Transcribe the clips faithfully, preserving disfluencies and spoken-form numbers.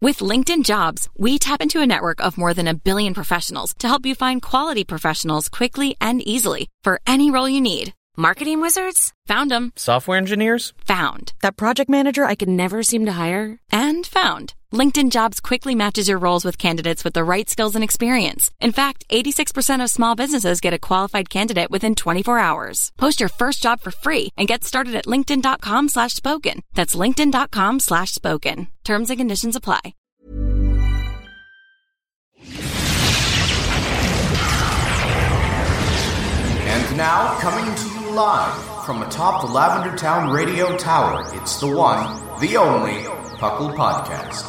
With LinkedIn Jobs, we tap into a network of more than a billion professionals to help you find quality professionals quickly and easily for any role you need. Marketing wizards? Found them. Software engineers? Found. That project manager I could never seem to hire? And found. LinkedIn Jobs quickly matches your roles with candidates with the right skills and experience. In fact, eighty-six percent of small businesses get a qualified candidate within twenty-four hours. Post your first job for free and get started at linkedin.com slash spoken. That's linkedin.com slash spoken. Terms and conditions apply. And now, coming to you live from atop the Lavender Town Radio Tower, it's the one, the only, Puckle Podcast.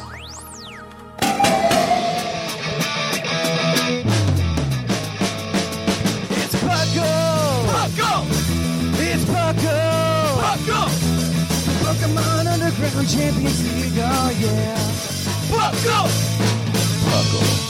It's Puckle! Puckle! It's Puckle! Puckle! Pokemon Underground Champions League, oh yeah! Puckle! Puckle.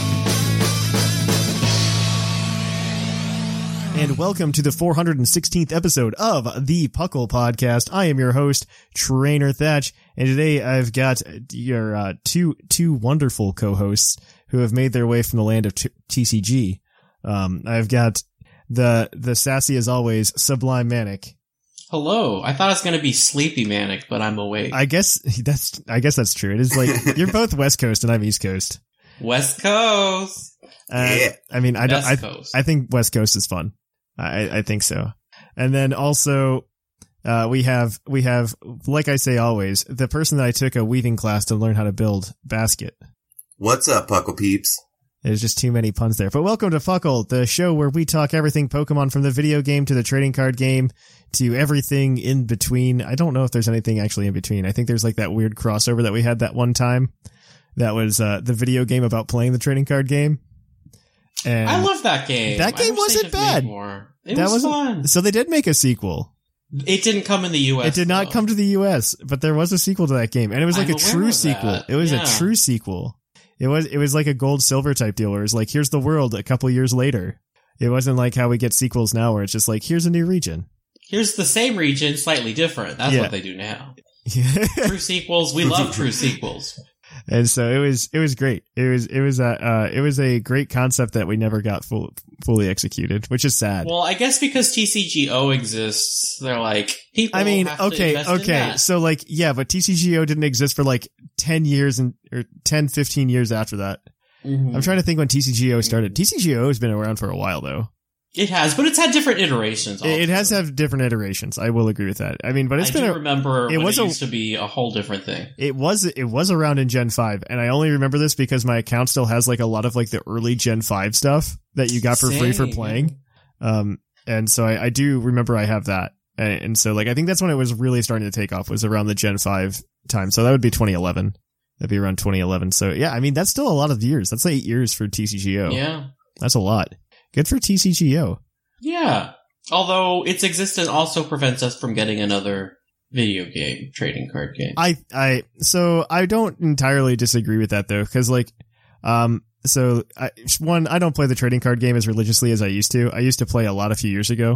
And welcome to the four hundred sixteenth episode of the Puckle Podcast. I am your host, Trainer Thatch, and today I've got your uh, two two wonderful co-hosts who have made their way from the land of t- T C G. Um, I've got the the sassy as always, Sublime Manic. Hello. I thought it was going to be Sleepy Manic, but I'm awake. I guess that's I guess that's true. It is like you're both West Coast and I'm East Coast. West Coast. Uh, yeah. I mean, I don't. West I, Coast. I think West Coast is fun. I, I think so. And then also, uh, we have, we have, like I say always, the person that I took a weaving class to learn how to build Basket. What's up, Puckle peeps? There's just too many puns there. But welcome to Puckle, the show where we talk everything Pokemon, from the video game to the trading card game to everything in between. I don't know if there's anything actually in between. I think there's like that weird crossover that we had that one time. That was, uh, the video game about playing the trading card game. And I love that game. That game wasn't bad. It that was wasn't, fun. So they did make a sequel. It didn't come in the U S. It did not though. come to the U S, but there was a sequel to that game, and it was like I'm a true aware of sequel. that. It was Yeah. a true sequel. It was it was like a gold silver type deal where it was like, here's the world a couple years later. It wasn't like how we get sequels now where it's just like, here's a new region. Here's the same region, slightly different. That's Yeah. what they do now. Yeah. True sequels. We love true sequels. And so it was, it was great. It was, it was a, uh, it was a great concept that we never got full, fully executed, which is sad. Well, I guess because T C G O exists, they're like, people I mean, have to okay, invest in okay. that. So like, yeah, but T C G O didn't exist for like ten years and, or ten, fifteen years after that. Mm-hmm. I'm trying to think when T C G O started. T C G O has been around for a while though. It has, but it's had different iterations. Also. It has had different iterations. I will agree with that. I mean, but it's I been do a, remember it when was it a- used to be a whole different thing. It was it was around in Gen five, and I only remember this because my account still has like a lot of like the early Gen five stuff that you got for free for Same. playing. Um, and so I, I do remember I have that, and, and so like I think that's when it was really starting to take off, was around the Gen five time. So that would be twenty eleven. That'd be around twenty eleven. So yeah, I mean that's still a lot of years. That's like eight years for T C G O. Yeah, that's a lot. Good for T C G O. yeah. Although its existence also prevents us from getting another video game trading card game. I, I, so I don't entirely disagree with that though, because like, um, so I, one, I don't play the trading card game as religiously as I used to. I used to play a lot a few years ago,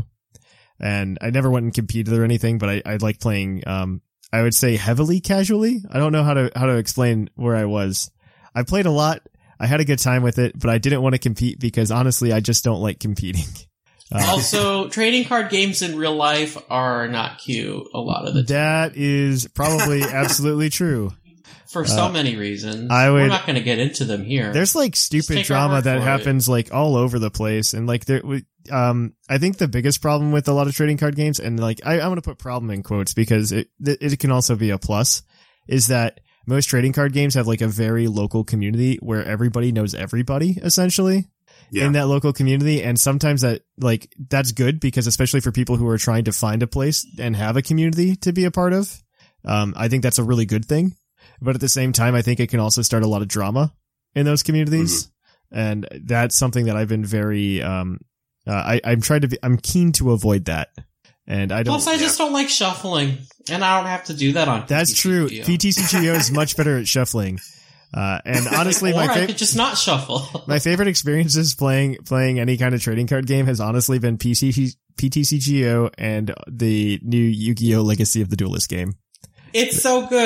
and I never went and competed or anything, but I, I like playing, um, I would say heavily casually. I don't know how to, how to explain where I was. I played a lot. I had a good time with it, but I didn't want to compete because honestly, I just don't like competing. Uh, Also, trading card games in real life are not cute a lot of the time. That is probably absolutely true. For so uh, many reasons. I would, We're not going to get into them here. There's like stupid drama that happens like all over the place. And like there, um, I think the biggest problem with a lot of trading card games, and like I, I'm going to put problem in quotes because it, it can also be a plus, is that most trading card games have like a very local community where everybody knows everybody essentially. Yeah. In that local community. And sometimes that, like, that's good because especially for people who are trying to find a place and have a community to be a part of, um, I think that's a really good thing. But at the same time, I think it can also start a lot of drama in those communities. Mm-hmm. And that's something that I've been very, um, uh, I, I'm trying to be, I'm keen to avoid that. And I don't. Plus, I yeah. just don't like shuffling, and I don't have to do that on. That's true. P T C G O is much better at shuffling. Uh, and honestly, or my I favorite, could just not shuffle. My favorite experiences playing, playing any kind of trading card game has honestly been P C, P T C G O and the new Yu-Gi-Oh! Legacy of the Duelist game. It's so good.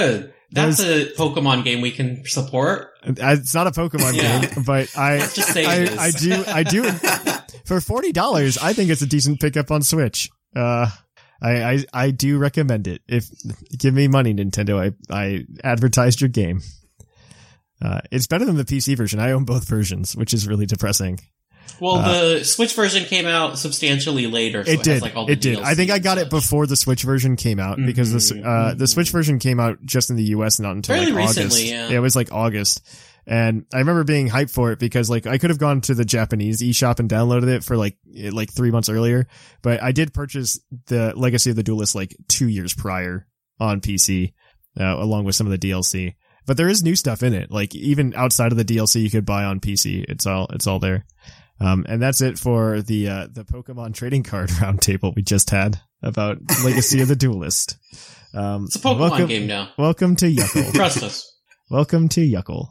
That's There's- a Pokemon game we can support. It's not a Pokemon Yeah. game, but I, Let's just say I, it is. I do, I do. For forty dollars, I think it's a decent pickup on Switch. Uh, I, I, I do recommend it. If give me money, Nintendo. I, I advertised your game. Uh, it's better than the P C version. I own both versions, which is really depressing. Well, Uh, the Switch version came out substantially later, so it it, did. has like all the It did. D L I think I C got and it such. before the Switch version came out because this, Mhm, uh, the mhm. Switch version came out just in the U S, not until Fairly like recently, August. yeah. It was like August. And I remember being hyped for it because like I could have gone to the Japanese eShop and downloaded it for like, eh, like three months earlier, but I did purchase the Legacy of the Duelist like two years prior on P C, uh, along with some of the D L C. But there is new stuff in it. Like even outside of the D L C you could buy on P C. It's all, it's all there. Um, and that's it for the, uh, the Pokemon trading card roundtable we just had about Legacy of the Duelist. Um, It's a Pokemon welcome, game now. Welcome to Yuckle. Trust us. Welcome to Yuckle.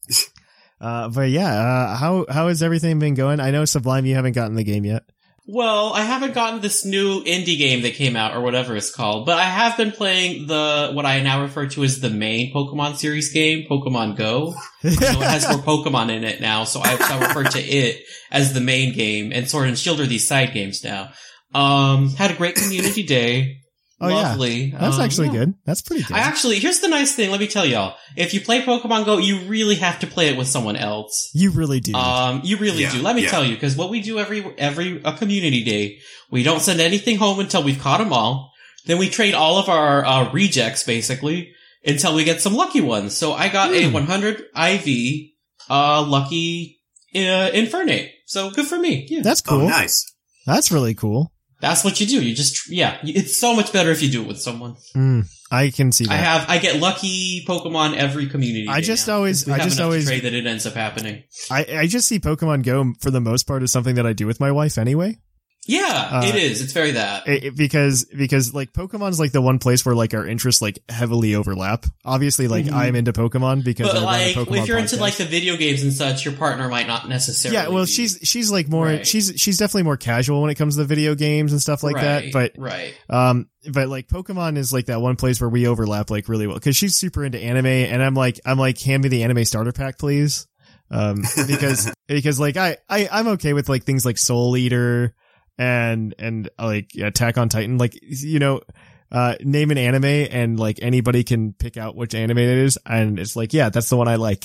Uh, but yeah, uh, how, how has everything been going? I know Sublime, you haven't gotten the game yet. Well, I haven't gotten this new indie game that came out, or whatever it's called, but I have been playing the, what I now refer to as the main Pokemon series game, Pokemon Go. You know, it has more Pokemon in it now, so I, so I refer to it as the main game, and Sword and Shield are these side games now. Um, had a great community day. Oh, Lovely. yeah. That's Um, actually yeah. good. That's pretty good. I actually, here's the nice thing, let me tell y'all. If you play Pokemon Go, you really have to play it with someone else. you really do. Um, you really Yeah, do. Let me yeah. tell you, because what we do every every a community day, we don't send anything home until we've caught them all. Then we trade all of our uh, rejects, basically, until we get some lucky ones. So I got a Hmm. one hundred I V uh, lucky uh, Infernape. So good for me. Yeah. That's cool. Oh, nice. That's really cool. That's what you do. You just, yeah, it's so much better if you do it with someone. Mm, I can see that. I have, I get lucky Pokemon every community. I day just now, always- 'cause we I have just enough to always- trade that it ends up happening. I, I just see Pokemon Go for the most part as something that I do with my wife anyway. Yeah, Uh, it is. It's very that. It, it- because, because like Pokemon's like the one place where like our interests like heavily overlap. Obviously, like Mhm. I'm into Pokemon because I But run like, a Pokemon if you're into podcast. like the video games and such, your partner might not necessarily. Yeah, well, be. she's she's like more Right. she's she's definitely more casual when it comes to the video games and stuff like that. Right, But right. um, but like Pokemon is like that one place where we overlap like really well because she's super into anime and I'm like I'm like hand me the anime starter pack please, um because because like I I I'm okay with like things like Soul Eater and and uh, like Attack on Titan, like you know. Uh, name an anime and like anybody can pick out which anime it is. And it's like, yeah, that's the one I like.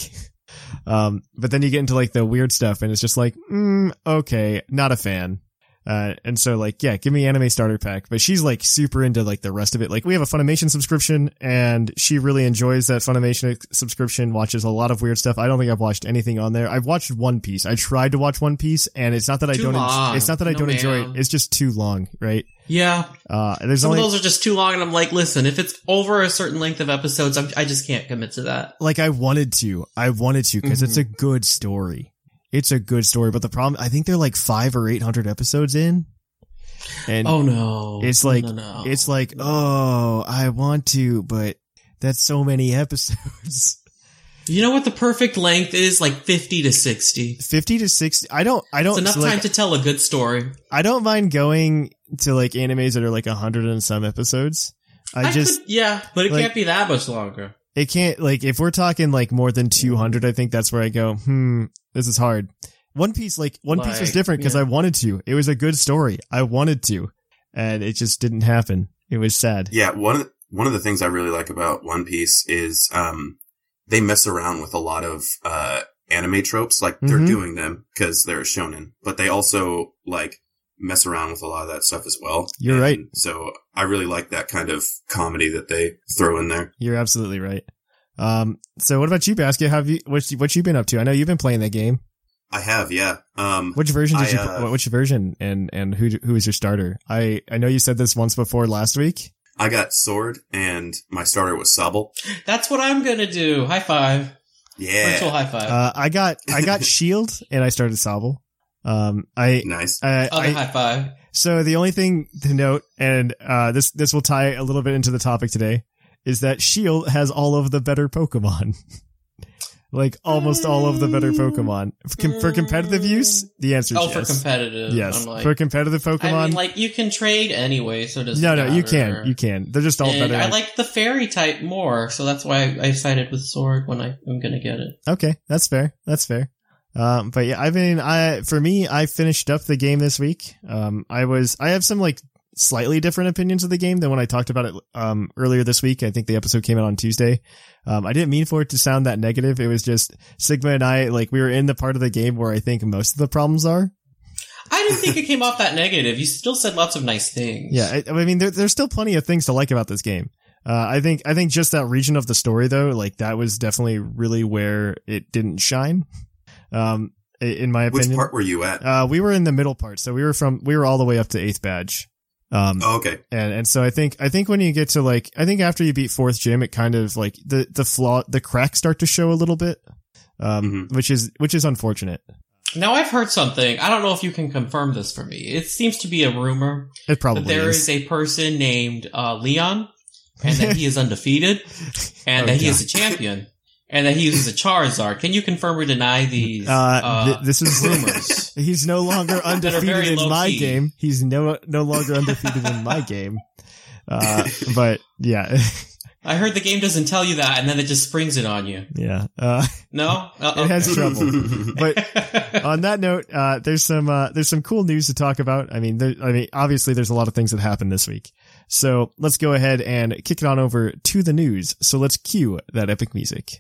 Um, but then you get into like the weird stuff and it's just like, mm, okay, not a fan. Uh, and so like, yeah, give me anime starter pack, but she's like super into like the rest of it. Like we have a Funimation subscription and she really enjoys that Funimation subscription, watches a lot of weird stuff. I don't think I've watched anything on there. I've watched One Piece. I tried to watch One Piece and it's not that I Too don't, long. en- it's not that I No, don't enjoy it. ma'am. It's just too long, right? Yeah, Uh, there's some only, of those are just too long, and I'm like, listen, if it's over a certain length of episodes, I'm, I just can't commit to that. like I wanted to, I wanted to because it's a good story. It's a good story, but the problem, I think they're like five or eight hundred episodes in. And Oh no, it's No, like, no, no. it's like, oh, I want to, but that's so many episodes. You know what the perfect length is? Like fifty to sixty. fifty to sixty. I don't, I don't, It's enough so, like, time to tell a good story. I don't mind going to like animes that are like a hundred and some episodes. I, I just, could, yeah, but it like- can't be that much longer. it can't, like, if we're talking like more than two hundred, I think that's where I go, hmm, this is hard. One Piece, like, One Piece was Like, different because yeah. I wanted to. It was a good story. I wanted to. And it just didn't happen. It was sad. Yeah, one of the, one of the things I really like about One Piece is um they mess around with a lot of uh anime tropes. Like they're Mhm. doing them because they're shonen, but they also like mess around with a lot of that stuff as well. You're And right. So I really like that kind of comedy that they throw in there. You're absolutely right. Um, so what about you, Basket? Have you, what, what you been up to? I know you've been playing that game. I have, yeah. Um, Which version did I, you, uh, which version and, and who, who is your starter? I, I know you said this once before last week. I got Sword and my starter was Sobble. That's what I'm gonna do. High five. Yeah. Virtual high five. Uh, I got, I got Shield and I started Sobble. Um, I, Nice. uh, Other I, high five. so the only thing to note, and, uh, this, this will tie a little bit into the topic today, is that Shield has all of the better Pokemon. Like almost all of the better Pokemon. For, com- for competitive use, the answer is oh, yes. for competitive. Yes. I'm like, for competitive Pokemon. I mean, like, you can trade anyway, so it doesn't no, no, matter. you can. You can. They're just all and better. I like the fairy type more, so that's why I sided with Sword when I, I'm gonna get it. Okay, that's fair. That's fair. Um, but yeah, I mean, I, for me, I finished up the game this week. Um, I was, I have some like slightly different opinions of the game than when I talked about it, um, earlier this week. I think the episode came out on Tuesday. Um, I didn't mean for it to sound that negative. It was just Sigma and I, like, we were in the part of the game where I think most of the problems are. I didn't think it came off that negative. You still said lots of nice things. Yeah. I, I mean, there, there's still plenty of things to like about this game. Uh, I think, I think just that region of the story though, like that was definitely really where it didn't shine. Um, in my opinion. Which part were you at? Uh, we were in the middle part. So we were from, we were all the way up to eighth badge. Um, oh, okay. And, and so I think, I think when you get to like, I think after you beat fourth gym, it kind of like the, the flaw, the cracks start to show a little bit. Um, mm-hmm. which is, which is unfortunate. Now I've heard something. I don't know if you can confirm this for me. It seems to be a rumor. It probably that there is. is a person named, uh, Leon, and that he is undefeated, and Oh, that he God. is a champion. And that he uses a Charizard. Can you confirm or deny these Uh, uh, th- this is rumors? He's no longer undefeated very in my low-key. game. He's no no longer undefeated in my game. Uh, but yeah, I heard the game doesn't tell you that, and then it just springs it on you. yeah. Uh, No, uh, it has okay. trouble. But on that note, uh, there's some uh, there's some cool news to talk about. I mean, there, I mean, obviously, there's a lot of things that happened this week. So let's go ahead and kick it on over to the news. So let's cue that epic music.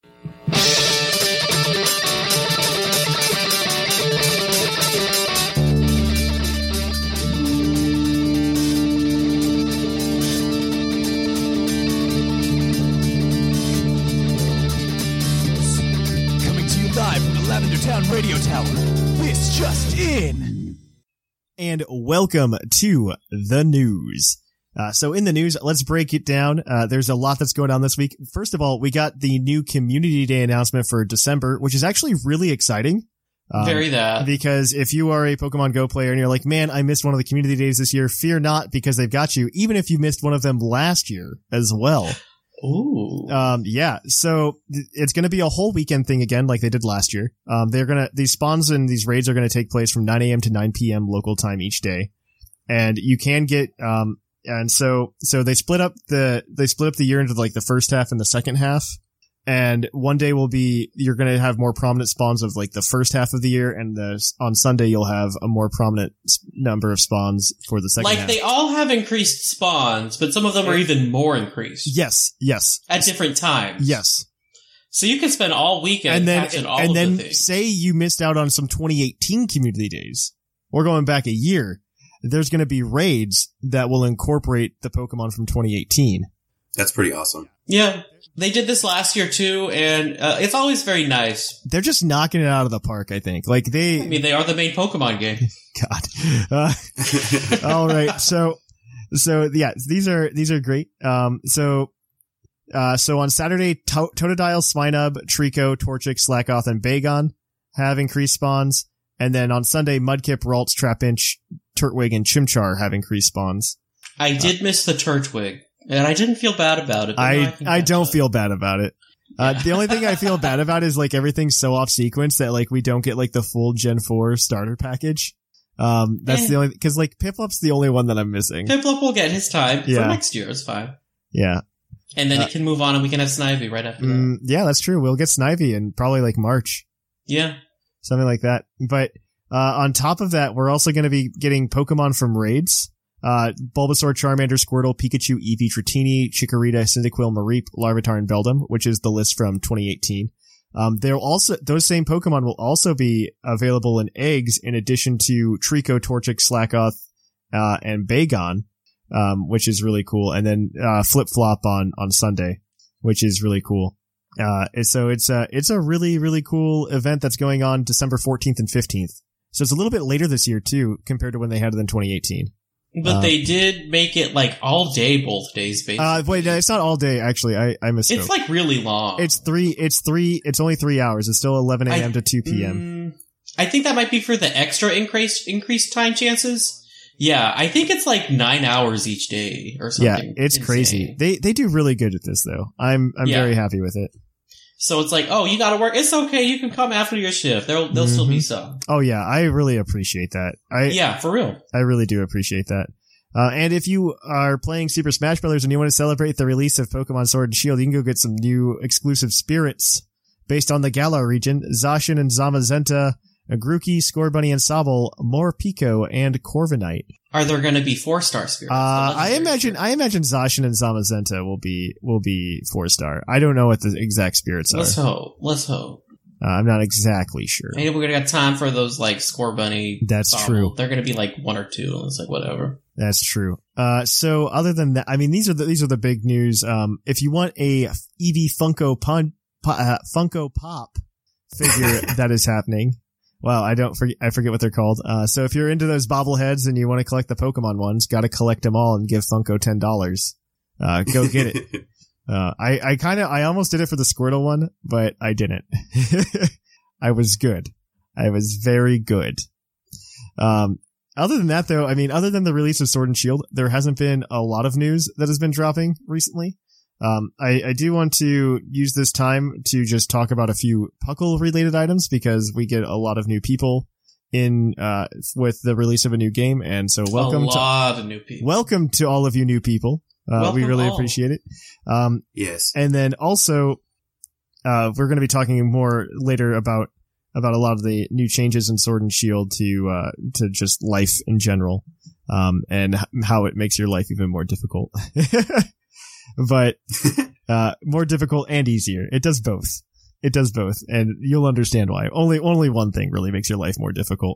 Coming to you live from the Lavender Town Radio Tower. This just in. And welcome to the news. Uh, so in the news, let's break it down. Uh, there's a lot that's going on this week. First of all, we got the new Community Day announcement for December, which is actually really exciting. Um, Very that. Because if you are a Pokemon Go player and you're like, man, I missed one of the community days this year, fear not, because they've got you, even if you missed one of them last year as well. Ooh. Um, yeah, so th- it's going to be a whole weekend thing again, like they did last year. Um, they're going to, these spawns and these raids are going to take place from nine a.m. to nine p.m. local time each day. And you can get, um, and so, so they split up the, they split up the year into like the first half and the second half. And one day will be, you're going to have more prominent spawns of like the first half of the year. And the, on Sunday, you'll have a more prominent s- number of spawns for the second Like, half. they all have increased spawns, but some of them are even more increased. Yes, yes, At different times. yes. So you can spend all weekend And then, catching all and of then the things. say you missed out on some twenty eighteen community days. We're going back a year. There's going to be raids that will incorporate the Pokemon from twenty eighteen. That's pretty awesome. Yeah. They did this last year too, and uh, it's always very nice. They're just knocking it out of the park, I think. Like they, I mean, they are the main Pokemon game. God. Uh, all right. So, so yeah, these are, these are great. Um, so, uh, so on Saturday, to- Totodile, Swinub, Trico, Torchic, Slackoth, and Bagon have increased spawns. And then on Sunday, Mudkip, Ralts, Trapinch, Turtwig, and Chimchar have increased spawns. I did miss the Turtwig, and I didn't feel bad about it. but now I, can I catch don't up. feel bad about it. Uh, the only thing I feel bad about is like everything's so off sequence that like we don't get like the full Gen four starter package. Um, that's Eh. the only, cause like Piplup's the only one that I'm missing. Piplup will get his time Yeah. for next year. It's fine. Yeah. And then Uh, it can move on, and we can have Snivy right after that. Mm, yeah, that's true. We'll get Snivy in probably like March, Yeah. something like that. But, uh, on top of that, we're also going to be getting Pokemon from raids. Uh, Bulbasaur, Charmander, Squirtle, Pikachu, Eevee, Dratini, Chikorita, Cyndaquil, Mareep, Larvitar, and Beldum, which is the list from twenty eighteen. Um, they'll also, those same Pokemon will also be available in eggs in addition to Trico, Torchic, Slackoth, uh, and Bagon, um, which is really cool. And then, uh, Flip Flop on, on Sunday, which is really cool. Uh, and so it's a, it's a really, really cool event that's going on December fourteenth and fifteenth. So it's a little bit later this year too, compared to when they had it in twenty eighteen. But Uh, they did make it like all day both days, basically. Uh, wait, no, it's not all day, actually. I, I misspoke. it's like really long. It's three, it's three, it's only three hours. It's still eleven a.m. I- to two p.m. Mm, I think that might be for the extra increased increased time chances. Yeah, I think it's like nine hours each day or Yeah, something. it's insane. crazy. They, they do really good at this though. I'm, I'm Yeah. very happy with it. So it's like, oh, you gotta work. It's okay. You can come after your shift. There'll, there'll mm-hmm. still be some. Oh yeah. I really appreciate that. I, yeah, for real. I really do appreciate that. Uh, and if you are playing Super Smash Bros. And you want to celebrate the release of Pokemon Sword and Shield, you can go get some new exclusive spirits based on the Galar region. Zacian and Zamazenta, Grookey, Scorbunny and Sobble, Morpeko, and Corviknight. Are there going to be four-star spirits? Uh, I imagine, spirits? I imagine Zacian and Zamazenta will be, will be four-star. I don't know what the exact spirits Let's are. Let's hope. Let's hope. Uh, I'm not exactly sure. Maybe we're going to have time for those, like, Scorbunny. That's Sobble. true. They're going to be, like, one or two. It's like, whatever. That's true. Uh, so other than that, I mean, these are the, these are the big news. Um, if you want a Eevee Funko Pun, uh, Funko Pop figure that is happening. Well, I don't forget, I forget what they're called. Uh, so if you're into those bobbleheads and you want to collect the Pokemon ones, gotta collect them all and give Funko ten dollars. Uh, go get it. uh, I, I kinda, I almost did it for the Squirtle one, but I didn't. I was good. I was very good. Um, other than that though, I mean, other than the release of Sword and Shield, there hasn't been a lot of news that has been dropping recently. Um, I, I do want to use this time to just talk about a few Puckle related items because we get a lot of new people in, uh, with the release of a new game. And so welcome to a lot to, of new people. Welcome to all of you new people. Uh, we really all. appreciate it. Um, yes. And then also, uh, we're going to be talking more later about, about a lot of the new changes in Sword and Shield to, uh, to just life in general. Um, and h- how it makes your life even more difficult. But, uh, more difficult and easier. It does both. It does both. And you'll understand why. Only, only one thing really makes your life more difficult.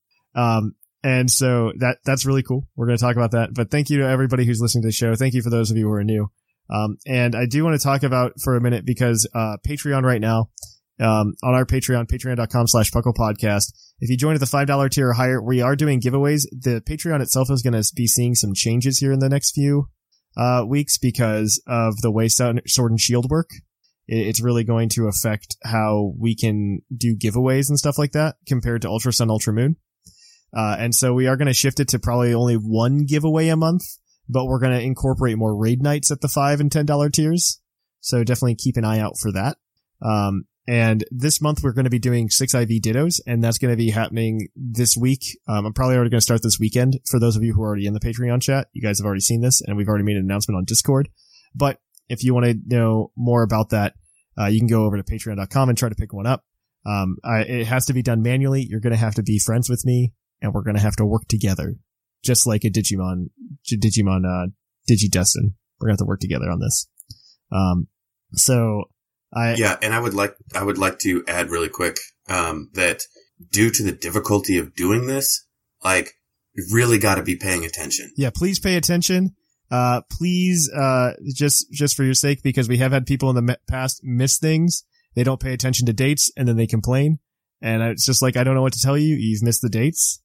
um, and so that, that's really cool. We're going to talk about that. But thank you to everybody who's listening to the show. Thank you for those of you who are new. Um, and I do want to talk about for a minute because, uh, Patreon right now, um, on our Patreon, patreon.com slash Puckle Podcast. If you join at the five dollar tier or higher, we are doing giveaways. The Patreon itself is going to be seeing some changes here in the next few Uh, weeks because of the way Sword and Shield work. It's really going to affect how we can do giveaways and stuff like that compared to Ultra Sun, Ultra Moon. Uh, and so we are going to shift it to probably only one giveaway a month, but we're going to incorporate more raid nights at the five and ten dollar tiers. So definitely keep an eye out for that. Um, And this month we're going to be doing six I V Dittos, and that's going to be happening this week. Um, I'm probably already going to start this weekend. For those of you who are already in the Patreon chat, you guys have already seen this, and we've already made an announcement on Discord. But if you want to know more about that, uh, you can go over to patreon dot com and try to pick one up. Um, I, it has to be done manually. You're going to have to be friends with me, and we're going to have to work together, just like a Digimon, Digimon, uh, Digidestin. We're going to have to work together on this. Um, so. I, yeah, and I would like I would like to add really quick um, that due to the difficulty of doing this, like you really got to be paying attention. Yeah, please pay attention. Uh, please, uh, just just for your sake, because we have had people in the me- past miss things. They don't pay attention to dates, and then they complain. And it's just like I don't know what to tell you. You've missed the dates.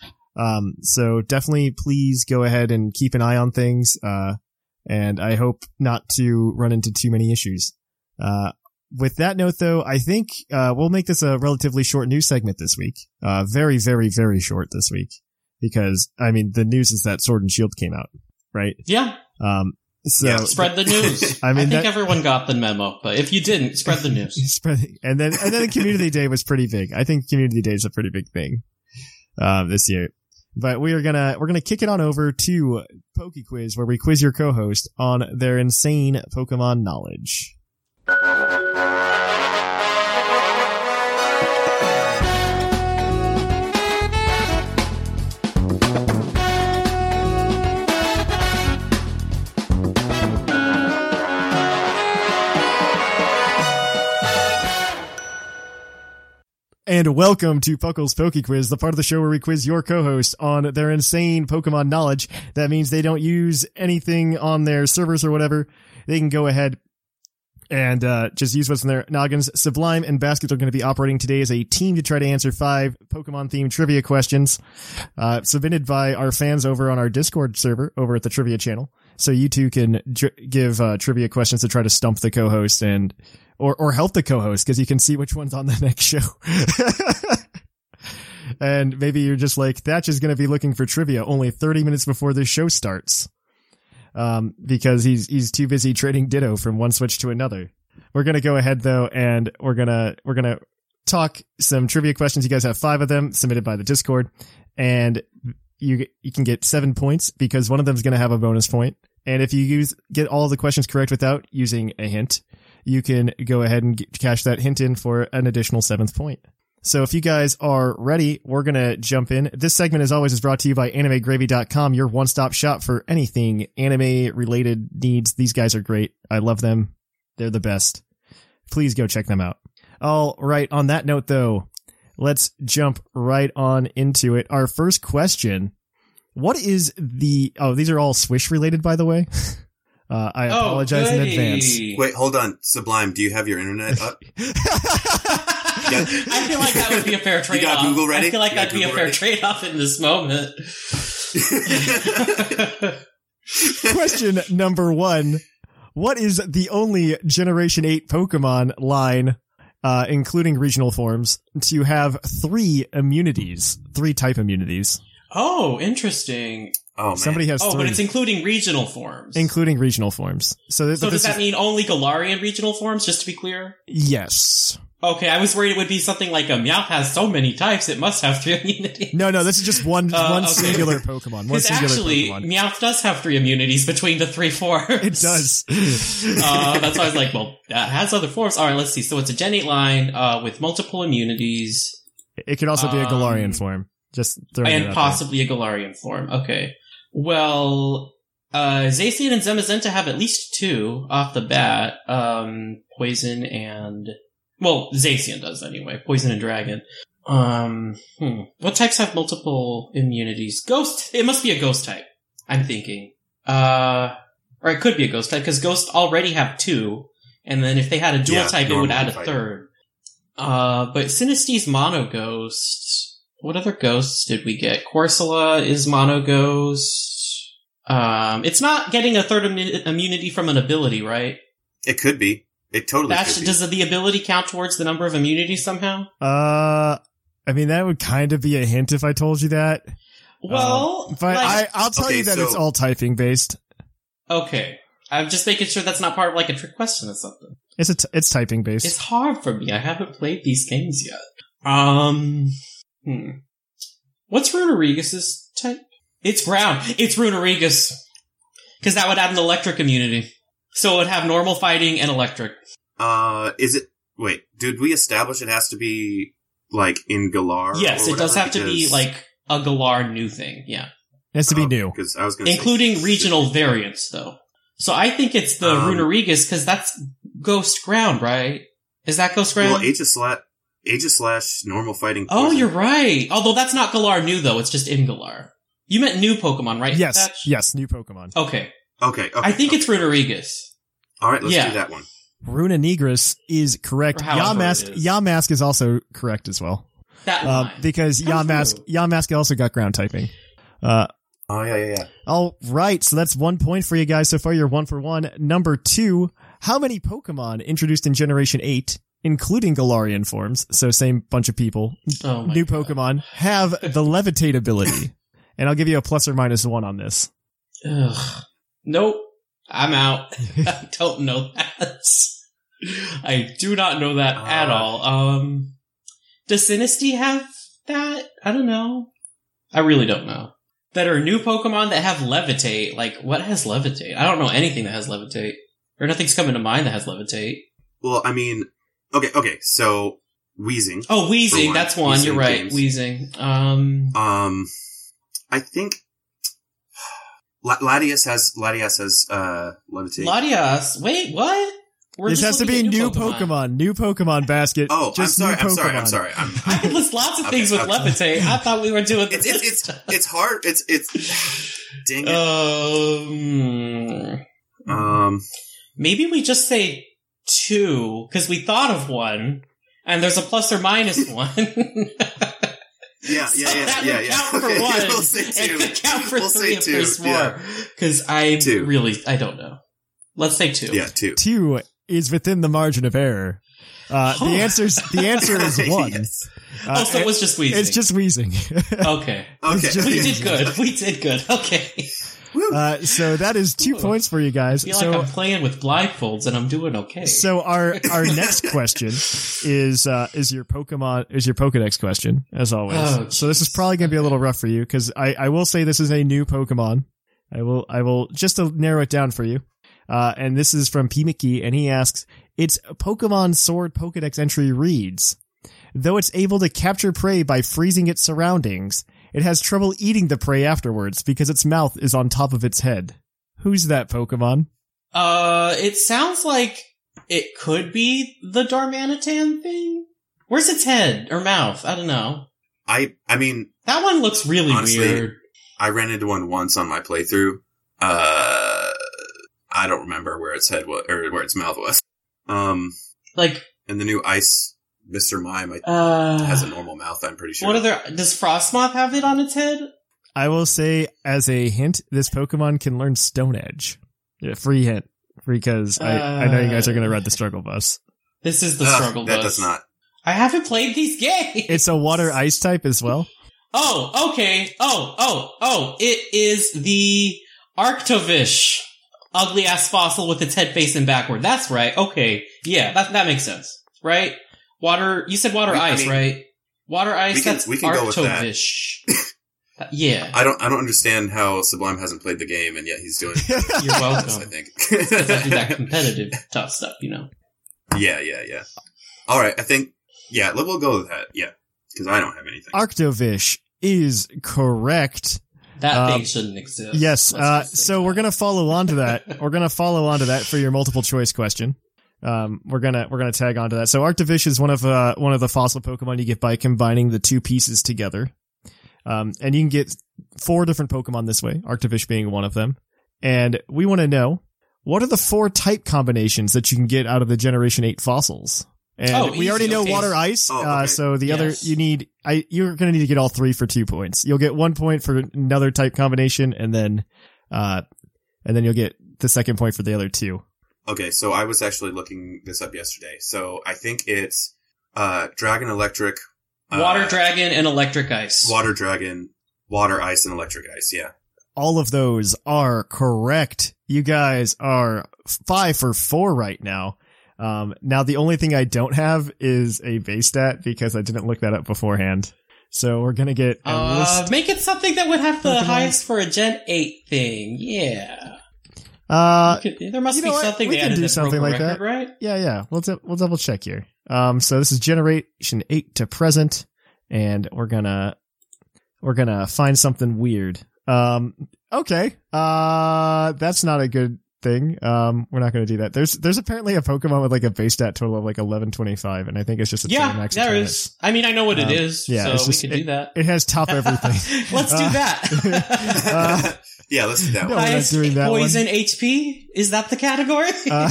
Um, so definitely, please go ahead and keep an eye on things. Uh, and I hope not to run into too many issues. Uh. With that note, though, I think uh we'll make this a relatively short news segment this week. Uh very, very, very short this week. Because, I mean, the news is that Sword and Shield came out, right? Yeah. Um. So yeah, spread the news. I mean, I think that, everyone got the memo, but if you didn't, spread the news. spread, and then, and then Community Day was pretty big. I think Community Day is a pretty big thing, um, this year. But we are gonna, we're gonna kick it on over to PokeQuiz, where we quiz your co-host on their insane Pokemon knowledge. And welcome to Puckle's PokeQuiz, the part of the show where we quiz your co-host on their insane Pokemon knowledge. That means they don't use anything on their servers or whatever. They can go ahead and uh just use what's in their noggins. Sublime and Basket are going to be operating today as a team to try to answer five Pokemon-themed trivia questions uh submitted by our fans over on our Discord server over at the Trivia channel. So you two can dr- give uh trivia questions to try to stump the co-host and or or help the co-host, because you can see which one's on the next show. And maybe you're just like, Thatch is going to be looking for trivia only thirty minutes before the show starts. Um, because he's, he's too busy trading Ditto from one Switch to another. we're gonna go ahead though, and we're gonna we're gonna talk some trivia questions. You guys have five of them submitted by the Discord, and you you can get seven points because one of them is gonna have a bonus point. And if you use get all the questions correct without using a hint, you can go ahead and get, cash that hint in for an additional seventh point. So if you guys are ready, we're going to jump in. This segment, as always, is brought to you by anime gravy dot com, your one-stop shop for anything anime-related needs. These guys are great. I love them. They're the best. Please go check them out. All right. On that note, though, let's jump right on into it. Our first question. What is the... Oh, these are all Swish-related, by the way. Uh, I oh, apologize goody. in advance. Wait, hold on. Sublime, do you have your internet up? I feel like that would be a fair trade-off. You got Google ready? I feel like You got that'd be Google a fair ready? trade-off in this moment. Question number one. What is the only Generation eight Pokemon line, uh, including regional forms, to have three immunities? Three type immunities. Oh, interesting. Oh, man. Somebody has Oh, three. but it's including regional forms. Including regional forms. So, th- so this does that is- mean only Galarian regional forms, just to be clear? Yes. Okay, I was worried it would be something like a Meowth has so many types, it must have three immunities. No, no, this is just one Uh, one okay. singular Pokemon. One Because singular actually, Pokemon. Meowth does have three immunities between the three forms. It does. uh, that's why I was like, well, that has other forms. Alright, let's see. So it's a Gen eight line, uh, with multiple immunities. It could also be a Galarian Um, form. Just throwing it And out possibly a Galarian form. Okay. Well, uh, Zacian and Zamazenta have at least two off the bat. Um, Poison and... Well, Zacian does anyway. Poison and Dragon. Um, hmm. What types have multiple immunities? Ghost? It must be a Ghost type, I'm thinking. Uh, or it could be a Ghost type, because Ghosts already have two. And then if they had a dual Yeah, type, it would normally add a fight. third. Uh, but Sinesty's Mono Ghost... What other ghosts did we get? Corsola is Mono Ghost. Um, it's not getting a third immu- immunity from an ability, right? It could be. It totally That's, could be. does the ability count towards the number of immunities somehow? Uh, I mean, that would kind of be a hint if I told you that. Well, Um, but like- I, I'll tell Okay, you that so- it's all typing based. okay. I'm just making sure that's not part of like a trick question or something. It's a t- it's typing based. It's hard for me. I haven't played these games yet. Um, hmm. What's Runarigus' type? It's ground. It's Runarigus. Because that would add an electric immunity. So it would have normal fighting and electric. Uh, is it... Wait, did we establish it has to be, like, in Galar? Yes, or it does whatever? have to be Because- like a Galar new thing. Yeah. It has to be Oh, new. Because I was going to Including say, regional variants, though. So I think it's the Um, Runarigus, because that's Ghost Ground, right? Is that Ghost Ground? Well, Aegis slash, Aegis slash normal fighting. oh, poison. you're right. Although that's not Galar new, though. It's just in Galar. You meant new Pokemon, right? Yes, Thatch? yes, new Pokemon. Okay. Okay, okay. I think okay. it's Runarigus. All right, let's yeah. do that one. Runanigris is correct. Or however Yamask, it is. Yamask is also correct as well. That Um, line. because Come Yamask, through. Yamask also got ground typing. Uh, Oh, yeah, yeah, yeah. all right. So that's one point for you guys. So far, you're one for one. Number two, how many Pokemon introduced in Generation eight, including Galarian forms, so same bunch of people, Oh my new God. Pokemon, have the Levitate ability? And I'll give you a plus or minus one on this. Ugh. Nope. I'm out. I don't know that. I do not know that at Uh. all. Um, does Sinisty have that? I don't know. I really don't know. That are new Pokemon that have Levitate. Like, what has Levitate? I don't know anything that has Levitate. Or nothing's coming to mind that has Levitate. Well, I mean, okay, okay, so, Weezing. Oh, For Weezing. one. That's one. Weezing You're right. games. Weezing. Um, Um, I think, La- Latias has, Latias has, uh, Levitate. Latias. Wait, what? We're This just has to be looking at new Pokemon. New Pokemon basket. oh, I'm just sorry, new I'm sorry, I'm Pokemon. sorry. I'm, I can list lots of Okay, things with okay. Levitate. I thought we were doing it's, this. it's, it's, it's hard, it's, it's, dang it. Um, Um, maybe we just say two because we thought of one, and there's a plus or minus one. yeah, So yeah, yeah, that yeah, would yeah. count for Okay, one. we'll say It two. could count for We'll three say if two, there's yeah. more. Because I Two. really, I don't know. Let's say two. Yeah, two. Two is within the margin of error. Uh, Oh. the answer's, the answer is one. Yes. Uh, Oh, so it was just Weezing. It's just wheezing. Okay. Okay. It's just- We did good. We did good. Okay. Uh, so that is two Ooh. points for you guys. I feel so, like I'm playing with blindfolds and I'm doing okay. so our our next question is uh, is your Pokemon is your Pokedex question, as always. Oh, so this is probably going to be a little rough for you because I, I will say this is a new Pokemon. I will I will just to narrow it down for you. Uh, and this is from P. McKee, and he asks, its Pokemon Sword Pokedex entry reads, though it's able to capture prey by freezing its surroundings, it has trouble eating the prey afterwards because its mouth is on top of its head. Who's that Pokemon? Uh, it sounds like it could be the Darmanitan thing. Where's its head or mouth? I don't know. I, I mean, That one looks really honestly, weird. I ran into one once on my playthrough. Uh, I don't remember where its head was, or where its mouth was. Um, Like, and the new Ice Mister Mime I, uh, has a normal mouth, I'm pretty sure. what other, does Frostmoth have it on its head? I will say, as a hint, this Pokemon can learn Stone Edge. Yeah, free hint. Because I, I know you guys are going to ride the struggle bus. This is the Ugh, struggle that bus. does not. I haven't played these games. It's a water ice type as well. Oh, okay. Oh, oh, oh. It is the Arctovish. Ugly ass fossil with its head facing backward. That's right. Okay. Yeah, that that makes sense. Right? Water, you said water We- I ice, mean, right? Water ice, we can- that's we can go with that. Arctovish. Uh, yeah. I don't, I don't understand how Sublime hasn't played the game and yet he's doing You're this, welcome. I think. Because I do that competitive tough stuff, you know. Yeah, yeah, yeah. Alright, I think, yeah, we'll go with that. Yeah. Because I don't have anything. Arctovish is correct. That Um, thing shouldn't exist. Yes, Let's uh, just say so that. we're gonna follow on to that. We're gonna follow on to that for your multiple choice question. Um, we're gonna we're gonna tag on to that. So Arctovish is one of uh one of the fossil Pokemon you get by combining the two pieces together. Um, and you can get four different Pokemon this way, Arctovish being one of them. And we want to know, what are the four type combinations that you can get out of the Generation eight fossils? And Oh, we already easy, know okay. water ice, Oh, uh, okay. so the Yes. other, you need, I, you're gonna need to get all three for two points. You'll get one point for another type combination, and then, uh, and then you'll get the second point for the other two. Okay, so I was actually looking this up yesterday. So I think it's, uh, Dragon Electric, uh, Water Dragon and Electric Ice. Water Dragon, Water Ice, and Electric Ice, yeah. All of those are correct. You guys are five for four right now. Um, now the only thing I don't have is a base stat because I didn't look that up beforehand. So we're gonna get a Uh, list. make it something that would have the Pokemon. highest for a Gen eight thing. Yeah. Uh, You could- there must you be know what? something We they can added do that something broke a like that. record, right? yeah, yeah. We'll d- we'll double check here. Um, so this is Generation eight to present, and we're gonna we're gonna find something weird. Um, okay. Uh, that's not a good thing. Um, we're not gonna do that. There's there's apparently a Pokemon with like a base stat total of like eleven twenty-five, and I think it's just a Yeah, max there attack. is. I mean, I know what Um, it is, yeah, so it's just- we could do that. It has top everything. Let's do Uh, that. uh, Yeah, let's do that No, one. we're not Highest doing that one. poison H P? Is that the category? uh,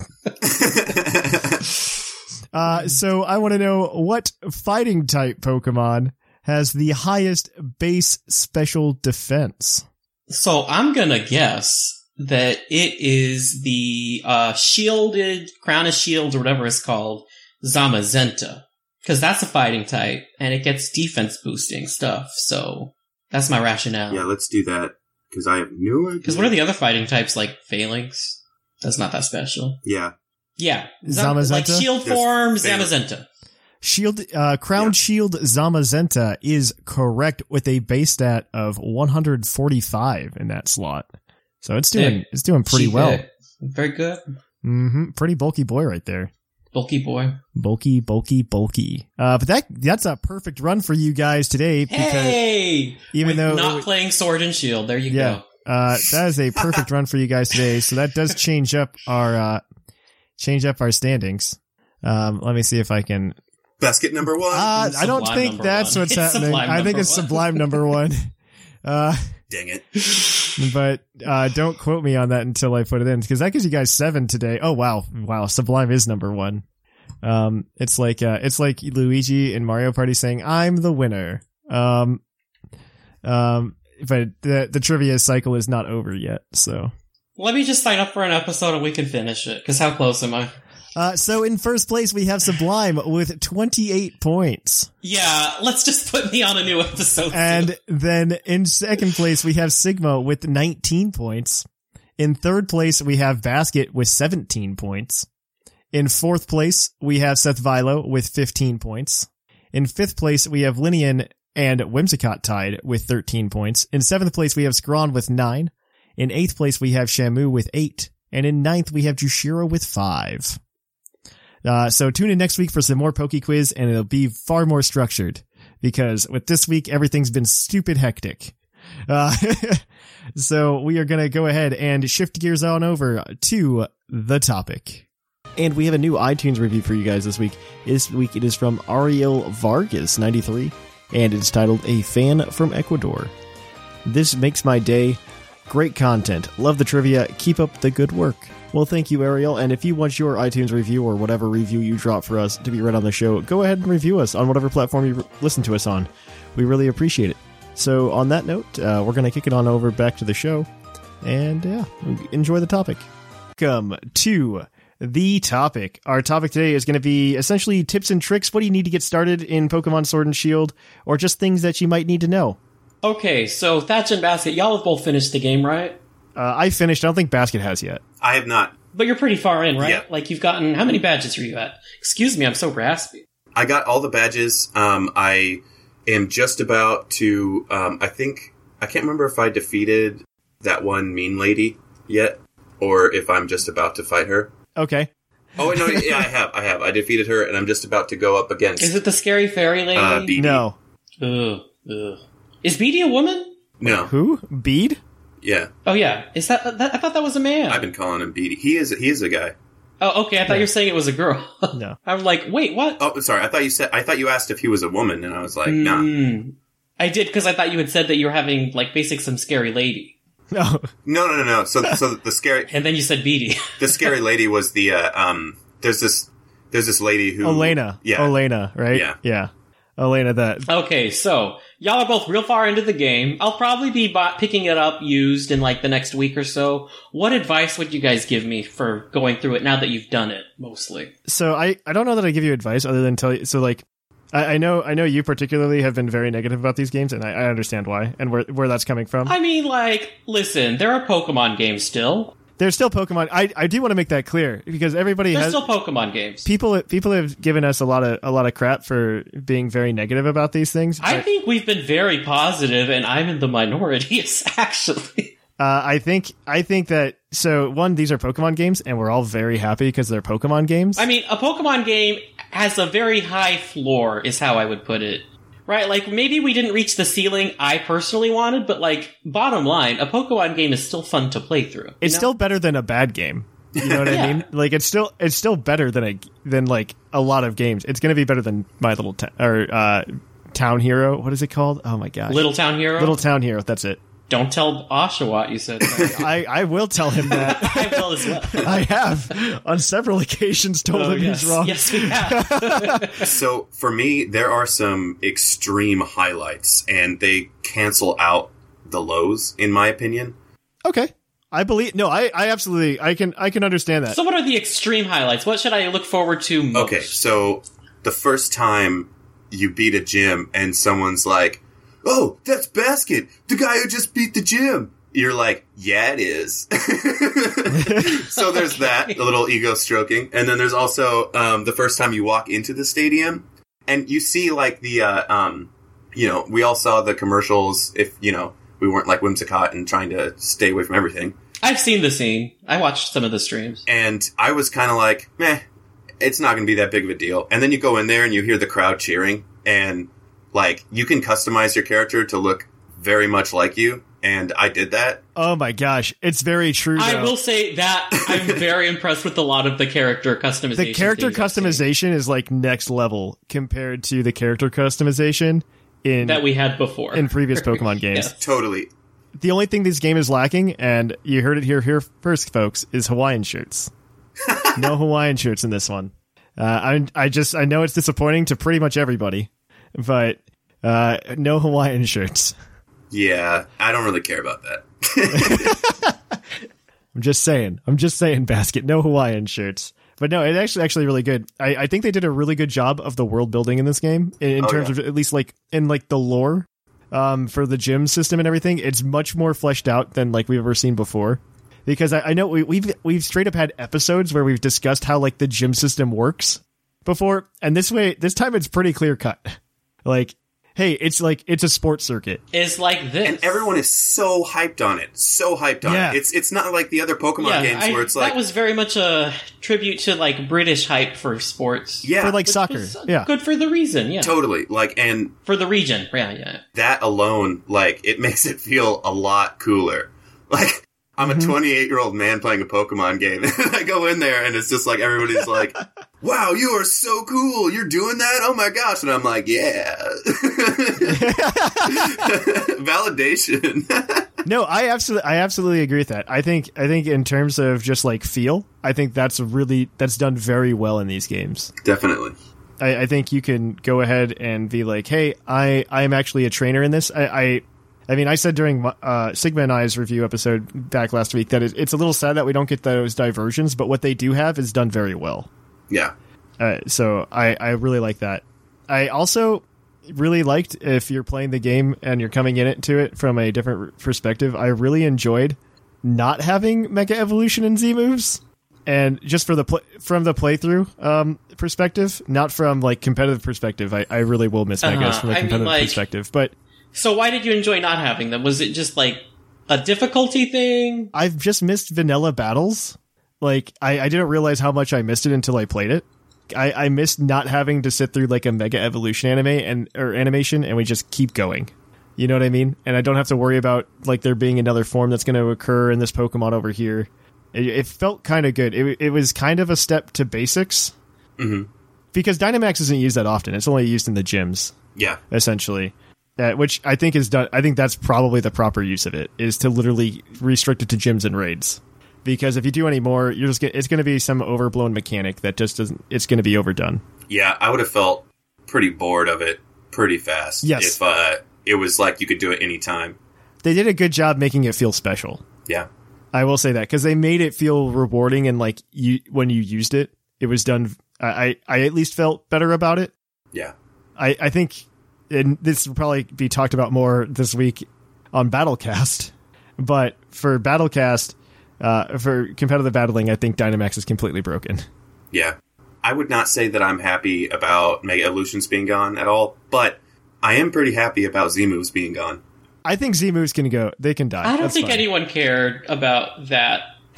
Uh, so I want to know what fighting type Pokemon has the highest base special defense. So I'm gonna guess that it is the uh shielded Crown of Shields or whatever it's called, Zamazenta. Because that's a fighting type, and it gets defense boosting stuff, so that's my rationale. Yeah, let's do that. Because I have no idea. Because what are the other fighting types, like Phalanx? That's not that special. Yeah. Yeah. Zam- Zamazenta? Like shield There's form, Phalanx. Zamazenta. Shield, uh, Crown Yeah. Shield Zamazenta is correct with a base stat of one hundred forty-five in that slot. So it's doing, Hey, it's doing pretty She- well. uh, Very good. Mm-hmm. Pretty bulky boy right there. Bulky boy. Bulky, bulky, bulky. Uh, but that, that's a perfect run for you guys today because Hey! even With though, not playing Sword and Shield. There you yeah, go. uh, that is a perfect run for you guys today. So that does change up our, uh, change up our standings. Um, let me see if I can, Basket number one. uh, I don't Sublime think number that's one. what's It's happening. Sublime I think number it's one. Sublime number one. Uh, Dang it. but, uh, don't quote me on that until I put it in because that gives you guys seven today. Oh, wow. Wow. Sublime is number one. Um, it's like, uh, it's like Luigi in Mario Party saying, I'm the winner. Um, um, but the, the trivia cycle is not over yet. So, Let me just sign up for an episode and we can finish it. Because how close am I? Uh, so in first place, we have Sublime with twenty-eight points. Yeah, let's just put me on a new episode. And soon. then in second place, we have Sigma with nineteen points. In third place, we have Basket with seventeen points. In fourth place, we have Seth Vilo with fifteen points. In fifth place, we have Linian and Whimsicott tied with thirteen points. In seventh place, we have Scrawn with nine. In eighth place, we have Shamu with eight. And in ninth, we have Jushiro with five. Uh, so tune in next week for some more Poke Quiz, and it'll be far more structured, because with this week, everything's been stupid hectic. Uh, so we are going to go ahead and shift gears on over to the topic. And we have a new iTunes review for you guys this week. This week it is from Ariel Vargas ninety-three, and it's titled A Fan from Ecuador. This makes my day. Great content. Love the trivia. Keep up the good work. Well, thank you, Ariel. And if you want your iTunes review or whatever review you drop for us to be read on the show, go ahead and review us on whatever platform you listen to us on. We really appreciate it. So on that note, uh, we're going to kick it on over back to the show. And yeah, enjoy the topic. Welcome to the topic. Our topic today is going to be essentially tips and tricks. What do you need to get started in Pokemon Sword and Shield? Or just things that you might need to know. Okay, so Thatch and Basket, y'all have both finished the game, right? Uh, I finished. I don't think Basket has yet. I have not. But you're pretty far in, right? Yeah. Like, you've gotten... How many badges are you at? Excuse me, I'm so raspy. I got all the badges. Um, I am just about to... Um, I think... I can't remember if I defeated that one mean lady yet, or if I'm just about to fight her. Okay. Oh, no, yeah, I have. I have. I defeated her, and I'm just about to go up against... Is it the scary fairy lady? Uh, Beedee. No. Ugh, ugh. Is Beedee a woman? No. Who? Bede? Yeah. Oh, yeah. Is that, that... I thought that was a man. I've been calling him Beedee. He is, he is a guy. Oh, okay. I thought you were saying it was a girl. No. I'm like, wait, what? Oh, sorry. I thought you said... I thought you asked if he was a woman, and I was like, nah. Mm. I did, because I thought you had said that you were having, like, basic some scary lady. No. No, no, no, no. So, so the scary... And then you said Beedee. the scary lady was the, uh, um... There's this... There's this lady who... Elena. Yeah. Elena, right? Yeah. Yeah. Elena, that... Okay, so, y'all are both real far into the game. I'll probably be bo- picking it up used in, like, the next week or so. What advice would you guys give me for going through it now that you've done it, mostly? So, I, I don't know that I give you advice other than tell you... So, like, I, I know I know you particularly have been very negative about these games, and I, I understand why, and where where that's coming from. I mean, like, listen, there are Pokemon games still. There's still Pokemon. I, I do want to make that clear, because everybody There's has... still Pokemon games. People people have given us a lot of a lot of crap for being very negative about these things. I but, think we've been very positive, and I'm in the minority, actually. uh, I think I think that... So, one, these are Pokemon games, and we're all very happy because they're Pokemon games. I mean, a Pokemon game has a very high floor, is how I would put it. Right, like, maybe we didn't reach the ceiling I personally wanted, but, like, bottom line, a Pokemon game is still fun to play through. It's know? still better than a bad game. You know what Yeah. I mean? Like, it's still it's still better than a than like a lot of games. It's going to be better than My Little Ta- or uh, Town Hero. What is it called? Oh my gosh, Little Town Hero? Little Town Hero. That's it. Don't tell Oshawott you said that. I, I will tell him that. I will as well. I have on several occasions told Oh, him yes. he's wrong. Yes, we have. So, for me, there are some extreme highlights, and they cancel out the lows, in my opinion. Okay, I believe. No, I, I absolutely I can I can understand that. So what are the extreme highlights? What should I look forward to most? Okay, so the first time you beat a gym and someone's like, "Oh, that's Basket, the guy who just beat the gym." You're like, "Yeah, it is." So there's Okay. that, a little ego stroking. And then there's also um, the first time you walk into the stadium and you see like the, uh, um, you know, we all saw the commercials if, you know, we weren't like Whimsicott and trying to stay away from everything. I've seen the scene. I watched some of the streams. And I was kind of like, meh, it's not going to be that big of a deal. And then you go in there and you hear the crowd cheering and like you can customize your character to look very much like you. And I did that. Oh my gosh, it's very true. I though. will say that I'm very impressed with a lot of the character customization. The character things I've seen customization is like next level compared to the character customization in that we had before in previous Pokemon games. Yes. Totally. The only thing this game is lacking, and you heard it here here first, folks, is Hawaiian shirts. No Hawaiian shirts in this one. Uh, I I just I know it's disappointing to pretty much everybody, but uh, no Hawaiian shirts. Yeah, I don't really care about that. I'm just saying. I'm just saying, Basket. No Hawaiian shirts. But no, it's actually actually really good. I, I think they did a really good job of the world building in this game, in, in Oh, terms yeah. of at least like in like the lore um, for the gym system and everything. It's much more fleshed out than like we've ever seen before. Because I, I know we, we've we've straight up had episodes where we've discussed how like the gym system works before, and this way this time it's pretty clear cut. Like, hey, it's like it's a sports circuit. It's like this. And everyone is so hyped on it. So hyped on Yeah. it. It's it's not like the other Pokemon yeah, games I- where it's like that was very much a tribute to like British hype for sports. yeah, For like Which soccer. was, uh, Yeah. good for the reason. Yeah, totally. Like and for the region. Yeah, yeah. that alone, like, it makes it feel a lot cooler. Like, I'm a twenty-eight-year-old man playing a Pokemon game, and I go in there, and it's just like, everybody's like, wow, you are so cool, you're doing that? Oh my gosh. And I'm like, yeah. Validation. No, I absolutely, I absolutely agree with that. I think, I think in terms of just like feel, I think that's really that's done very well in these games. Definitely. I, I think you can go ahead and be like, hey, I, I am actually a trainer in this. I, I, I mean, I said during uh, Sigma and I's review episode back last week that it, it's a little sad that we don't get those diversions, but what they do have is done very well. Yeah. Uh, so I, I really like that. I also really liked, if you're playing the game and you're coming in it to it from a different perspective, I really enjoyed not having Mega Evolution and Z moves. And just for the pl- from the playthrough um, perspective, not from like competitive perspective, I, I really will miss Megas Uh-huh. from a I mean, competitive like- perspective. But So why did you enjoy not having them? Was it just like a difficulty thing? I've just missed vanilla battles. Like, I, I didn't realize how much I missed it until I played it. I, I missed not having to sit through like a Mega Evolution anime and or animation, and we just keep going. You know what I mean? And I don't have to worry about like there being another form that's going to occur in this Pokemon over here. It, it felt kind of good. It, it was kind of a step to basics. Mm-hmm. Because Dynamax isn't used that often. It's only used in the gyms, Yeah. essentially. Uh, which I think is done. I think that's probably the proper use of it, is to literally restrict it to gyms and raids. Because if you do any more, you're just gonna, it's going to be some overblown mechanic that just doesn't. It's going to be overdone. Yeah, I would have felt pretty bored of it pretty fast. Yes. If uh, it was like you could do it anytime. They did a good job making it feel special. Yeah. I will say that, because they made it feel rewarding, and like you when you used it, it was done. I I, I at least felt better about it. Yeah. I I think, and this will probably be talked about more this week on Battlecast, but for Battlecast, uh, for competitive battling, I think Dynamax is completely broken. Yeah. I would not say that I'm happy about Mega Evolutions being gone at all, but I am pretty happy about Z-Moves being gone. I think Z moves can go. They can die. I don't That's think fine. anyone cared about that.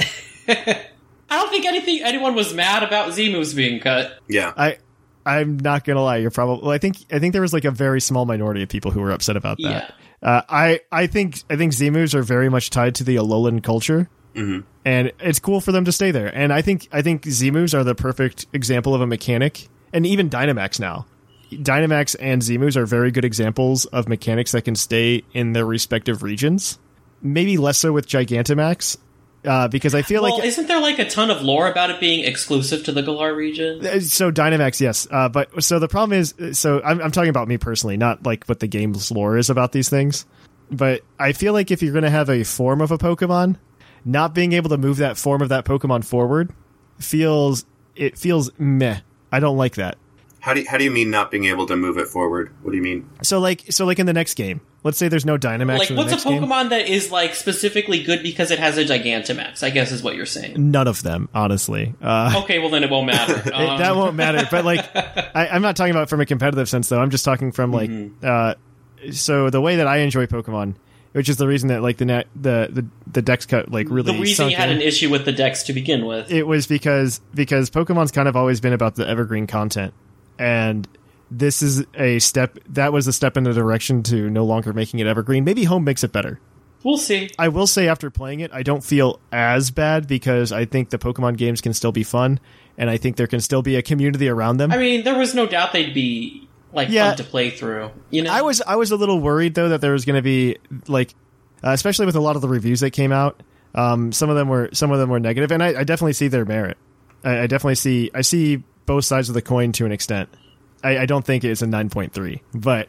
I don't think anything anyone was mad about Z moves being cut. Yeah. I I'm not gonna lie. You're probably. Well, I think I think there was like a very small minority of people who were upset about that. Yeah. Uh, I I think I think Z moves are very much tied to the Alolan culture, Mm-hmm. and it's cool for them to stay there. And I think I think Z moves are the perfect example of a mechanic, and even Dynamax now. Dynamax and Z moves are very good examples of mechanics that can stay in their respective regions. Maybe less so with Gigantamax, uh, because I feel Well, like isn't there like a ton of lore about it being exclusive to the Galar region? so Dynamax, yes, uh, but so the problem is, so I'm, I'm talking about me personally, not like what the game's lore is about these things. But I feel like if you're going to have a form of a Pokemon, not being able to move that form of that Pokemon forward feels it feels meh. I don't like that. How do you, how do you mean not being able to move it forward? What do you mean? So like so like in the next game, let's say there's no Dynamax Like, in the what's a next game. Pokemon that is like specifically good because it has a Gigantamax? I guess is what you're saying. None of them, honestly. Uh, Okay, well then it won't matter. it- Um, that won't matter. But like, I, I'm not talking about from a competitive sense, though. I'm just talking from like, Mm-hmm. uh, so the way that I enjoy Pokemon, which is the reason that like the net, the the the Dex cut like really. the reason sunk you had in. an issue with the Dex to begin with. It was because because Pokemon's kind of always been about the evergreen content, and this is a step that was a step in the direction to no longer making it evergreen. Maybe Home makes it better. We'll see. I will say after playing it, I don't feel as bad because I think the Pokemon games can still be fun, and I think there can still be a community around them. I mean, there was no doubt they'd be like Yeah. fun to play through. You know, I was I was a little worried though that there was going to be like, uh, especially with a lot of the reviews that came out. Um, some of them were some of them were negative, and I, I definitely see their merit. I, I definitely see I see both sides of the coin to an extent. I, I don't think it's a nine point three, but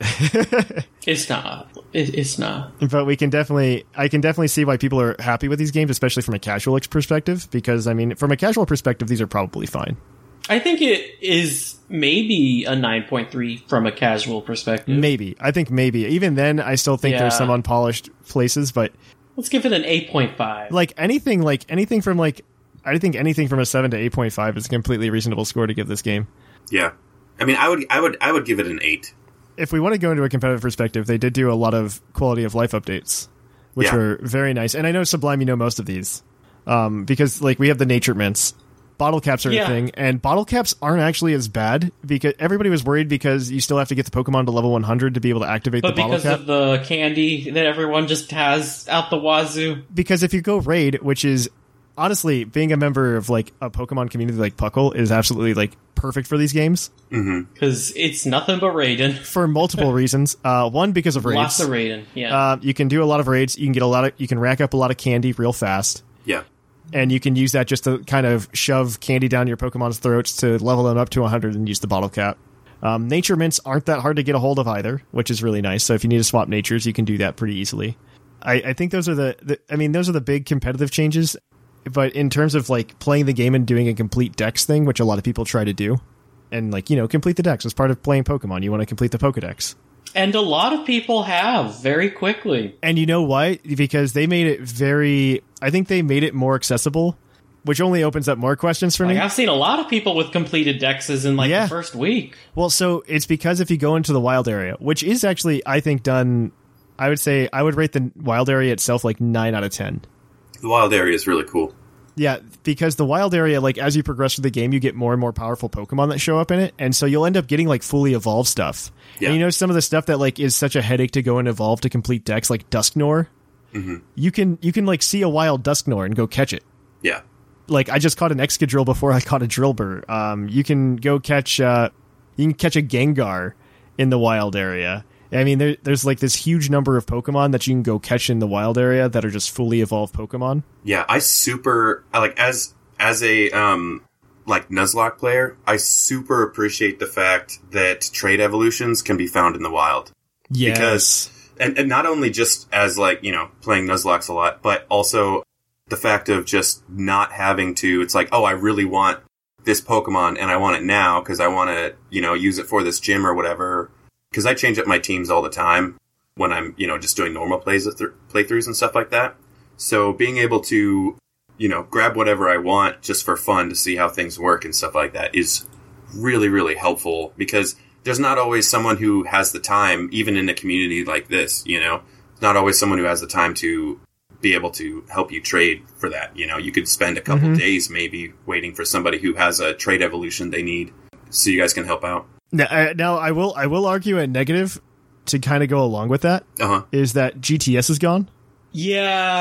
it's not. It, it's not. But we can definitely, I can definitely see why people are happy with these games, especially from a casual perspective. Because I mean, from a casual perspective, these are probably fine. I think it is maybe a nine point three from a casual perspective. Maybe. I think maybe. Even then, I still think Yeah. there's some unpolished places, but Let's give it an eight point five. like anything, like anything from like, I think anything from a seven to eight point five is a completely reasonable score to give this game. Yeah. I mean, I would, I would, I would give it an eight. If we want to go into a competitive perspective, they did do a lot of quality of life updates, which Yeah. were very nice. And I know Sublime, you know most of these, um, because like we have the nature mints. Bottle caps are Yeah. a thing, and bottle caps aren't actually as bad because everybody was worried because you still have to get the Pokemon to level one hundred to be able to activate But the bottle because cap. of the candy that everyone just has out the wazoo. Because if you go raid, which is honestly being a member of like a Pokemon community like Puckle is absolutely like perfect for these games Because it's nothing but Raiden. for multiple reasons. Uh, one, because of raids. Lots of Raiden, yeah. Uh, you can do a lot of raids. You can get a lot of. You can rack up a lot of candy real fast. Yeah. And you can use that just to kind of shove candy down your Pokemon's throats to level them up to one hundred and use the bottle cap. Um, nature mints aren't that hard to get a hold of either, which is really nice. So if you need to swap natures, you can do that pretty easily. I, I think those are the, the, I mean, those are the big competitive changes. But in terms of like playing the game and doing a complete dex thing, which a lot of people try to do, and like, you know, complete the dex as part of playing Pokemon, you want to complete the Pokedex. And a lot of people have very quickly. And you know why? Because they made it very... I think they made it more accessible, which only opens up more questions for Like me. I've seen a lot of people with completed dexes in like Yeah. the first week. Well, so it's because if you go into the wild area, which is actually, I think, done... I would say I would rate the wild area itself like nine out of ten. The wild area is really cool. Yeah, because the wild area, like, as you progress through the game, you get more and more powerful Pokemon that show up in it, and so you'll end up getting, like, fully evolved stuff. Yeah. And you know some of the stuff that, like, is such a headache to go and evolve to complete decks, like Dusknoir? Mm-hmm. You can, you can, like, see a wild Dusknoir and go catch it. Yeah. Like, I just caught an Excadrill before I caught a Drillbur. Um, you can go catch, uh, you can catch a Gengar in the wild area. I mean, there, there's, like, this huge number of Pokemon that you can go catch in the wild area that are just fully evolved Pokemon. Yeah, I super I like as as a um like Nuzlocke player, I super appreciate the fact that trade evolutions can be found in the wild. Yes. Because and, and not only just as like, you know, playing Nuzlocks a lot, but also the fact of just not having to it's like, oh, I really want this Pokemon and I want it now because I want to, you know, use it for this gym or whatever. Because I change up my teams all the time when I'm, you know, just doing normal plays th- playthroughs and stuff like that. So being able to, you know, grab whatever I want just for fun to see how things work and stuff like that is really, really helpful because there's not always someone who has the time, even in a community like this, you know, not always someone who has the time to be able to help you trade for that. You know, you could spend a couple Mm-hmm. days maybe waiting for somebody who has a trade evolution they need so you guys can help out. Now, I, now I will I will argue a negative to kind of go along with that Uh-huh. is that G T S is gone. Yeah.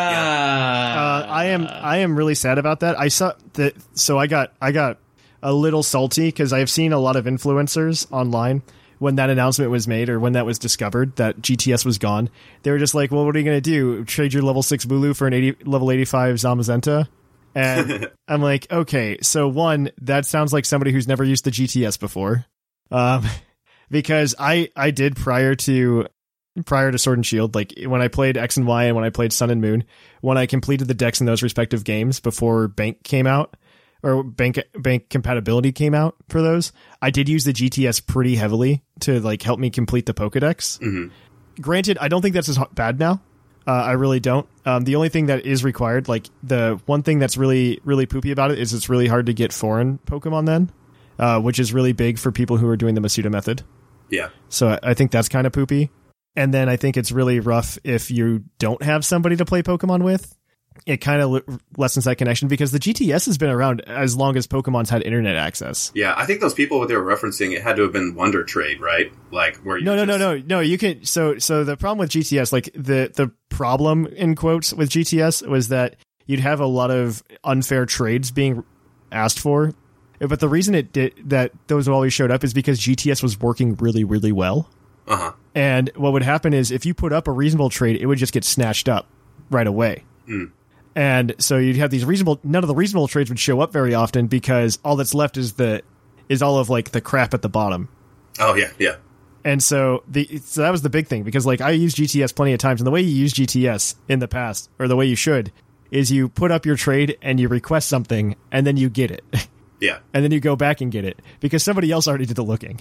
Uh, I am I am really sad about that. I saw that, so I got I got a little salty because I've seen a lot of influencers online when that announcement was made or when that was discovered that G T S was gone. They were just like, "Well, what are you going to do? Trade your level six Bulu for an eighty level eighty-five Zamazenta?" And I'm like, okay, so one, that sounds like somebody who's never used the G T S before. Um, because I, I did prior to, prior to Sword and Shield, like when I played X and Y and when I played Sun and Moon, when I completed the decks in those respective games before Bank came out or Bank, Bank compatibility came out for those, I did use the G T S pretty heavily to like help me complete the Pokedex. Mm-hmm. Granted, I don't think that's as bad now. Uh, I really don't. Um, the only thing that is required, like the one thing that's really, really poopy about it is it's really hard to get foreign Pokemon then. Uh, which is really big for people who are doing the Masuda method. Yeah. So I, I think that's kind of poopy. And then I think it's really rough if you don't have somebody to play Pokemon with. It kind of l- lessens that connection because the G T S has been around as long as Pokemon's had internet access. Yeah, I think those people what they were referencing, it had to have been Wonder Trade, right? Like where you No, no, just... no, no, no. You can. So, so the problem with G T S, like the the problem in quotes with G T S was that you'd have a lot of unfair trades being asked for. But the reason it did that those always showed up is because G T S was working really, really well. Uh-huh. And what would happen is if you put up a reasonable trade, it would just get snatched up right away. Mm. And so you'd have these reasonable, none of the reasonable trades would show up very often because all that's left is the, is all of like the crap at the bottom. Oh yeah, yeah. And so the so that was the big thing, because like I used G T S plenty of times, and the way you use G T S in the past, or the way you should, is you put up your trade and you request something, and then you get it. Yeah. And then you go back and get it, because somebody else already did the looking.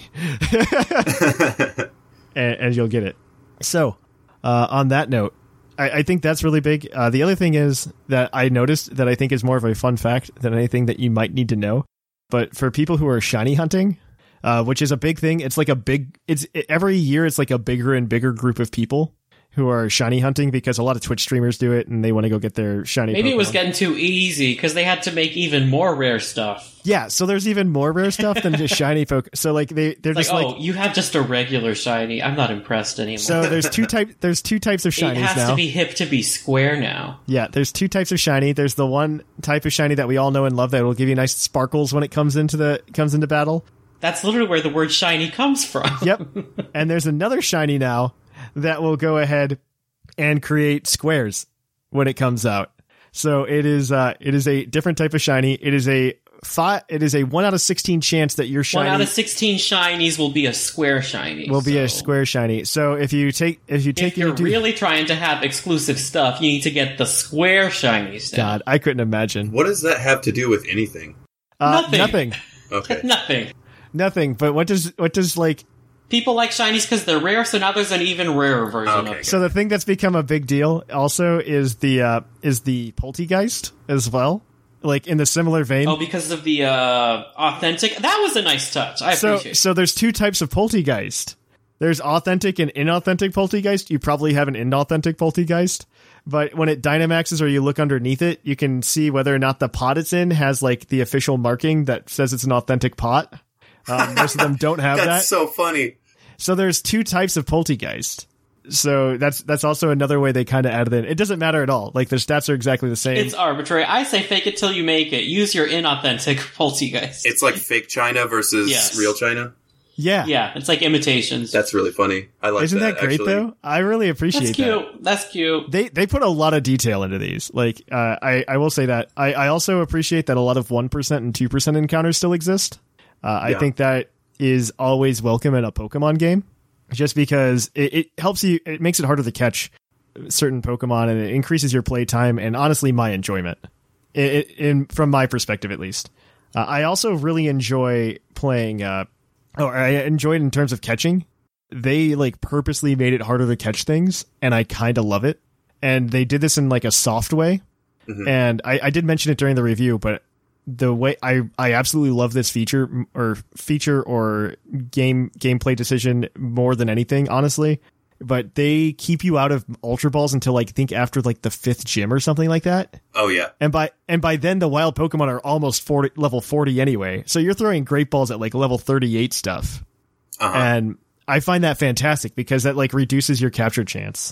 and, and you'll get it. So, uh, on that note, I, I think that's really big. Uh, the other thing is that I noticed that I think is more of a fun fact than anything that you might need to know. But for people who are shiny hunting, uh, which is a big thing, it's like a big, it's it, every year it's like a bigger and bigger group of people who are shiny hunting, because a lot of Twitch streamers do it and they want to go get their shiny Maybe Pokemon. It was getting too easy because they had to make even more rare stuff. Yeah, so there's even more rare stuff than just shiny Pokemon. So like they they're Like, just oh, like, you have just a regular shiny. I'm not impressed anymore. so there's two type there's two types of shinies it has now. to be hip to be square now. Yeah, there's two types of shiny. There's the one type of shiny that we all know and love that will give you nice sparkles when it comes into the comes into battle. That's literally where the word shiny comes from. Yep. And there's another shiny now that will go ahead and create squares when it comes out. So it is uh it is a different type of shiny. It is a five, it is a one out of sixteen chance that your shiny One out of sixteen shinies will be a square shiny. will be so a square shiny. So if you take if you take If you're and you do, really trying to have exclusive stuff, you need to get the square shinies. Now. God, I couldn't imagine. What does that have to do with anything? Uh, Nothing. nothing. Okay. Nothing. Nothing. But what does what does like People like shinies because they're rare, so now there's an even rarer version Okay. of it. so the thing that's become a big deal also is the uh is the Poltegeist as well. Like in the similar vein. Oh, because of the uh, authentic? That was a nice touch. I so appreciate it. so there's two types of Poltegeist. There's authentic and inauthentic Poltegeist. You probably have an inauthentic Poltegeist. But when it Dynamaxes or you look underneath it, you can see whether or not the pot it's in has like the official marking that says it's an authentic pot. Um, most of them don't have That's that. so funny. So there's two types of Poltegeist. So that's that's also another way they kind of added in. It doesn't matter at all. Like the stats are exactly the same. It's arbitrary. I say fake it till you make it. Use your inauthentic Poltegeist. It's like fake China versus Yes. real China. yeah. Yeah, it's like imitations. That's really funny. I like Isn't that, that. great actually. though? I really appreciate That's that. cute. That's cute. They they put a lot of detail into these. Like uh, I I will say that I I also appreciate that a lot of one percent and two percent encounters still exist. Uh, I Yeah. think that is always welcome in a Pokemon game, just because it, it helps you. It makes it harder to catch certain Pokemon, and it increases your play time and honestly my enjoyment. It, it, in from my perspective, at least. Uh, I also really enjoy playing. Uh, oh, I enjoy it in terms of catching. They like purposely made it harder to catch things, and I kind of love it. And they did this in like a soft way. Mhm. And I, I did mention it during the review, but the way I, I absolutely love this feature or feature or game gameplay decision more than anything, honestly. But they keep you out of Ultra Balls until like I think after like the fifth gym or something like that. Oh yeah. And by and by then the wild Pokemon are almost forty level forty anyway. So you're throwing Great Balls at like level thirty-eight stuff. Uh-huh. And I find that fantastic because that like reduces your capture chance.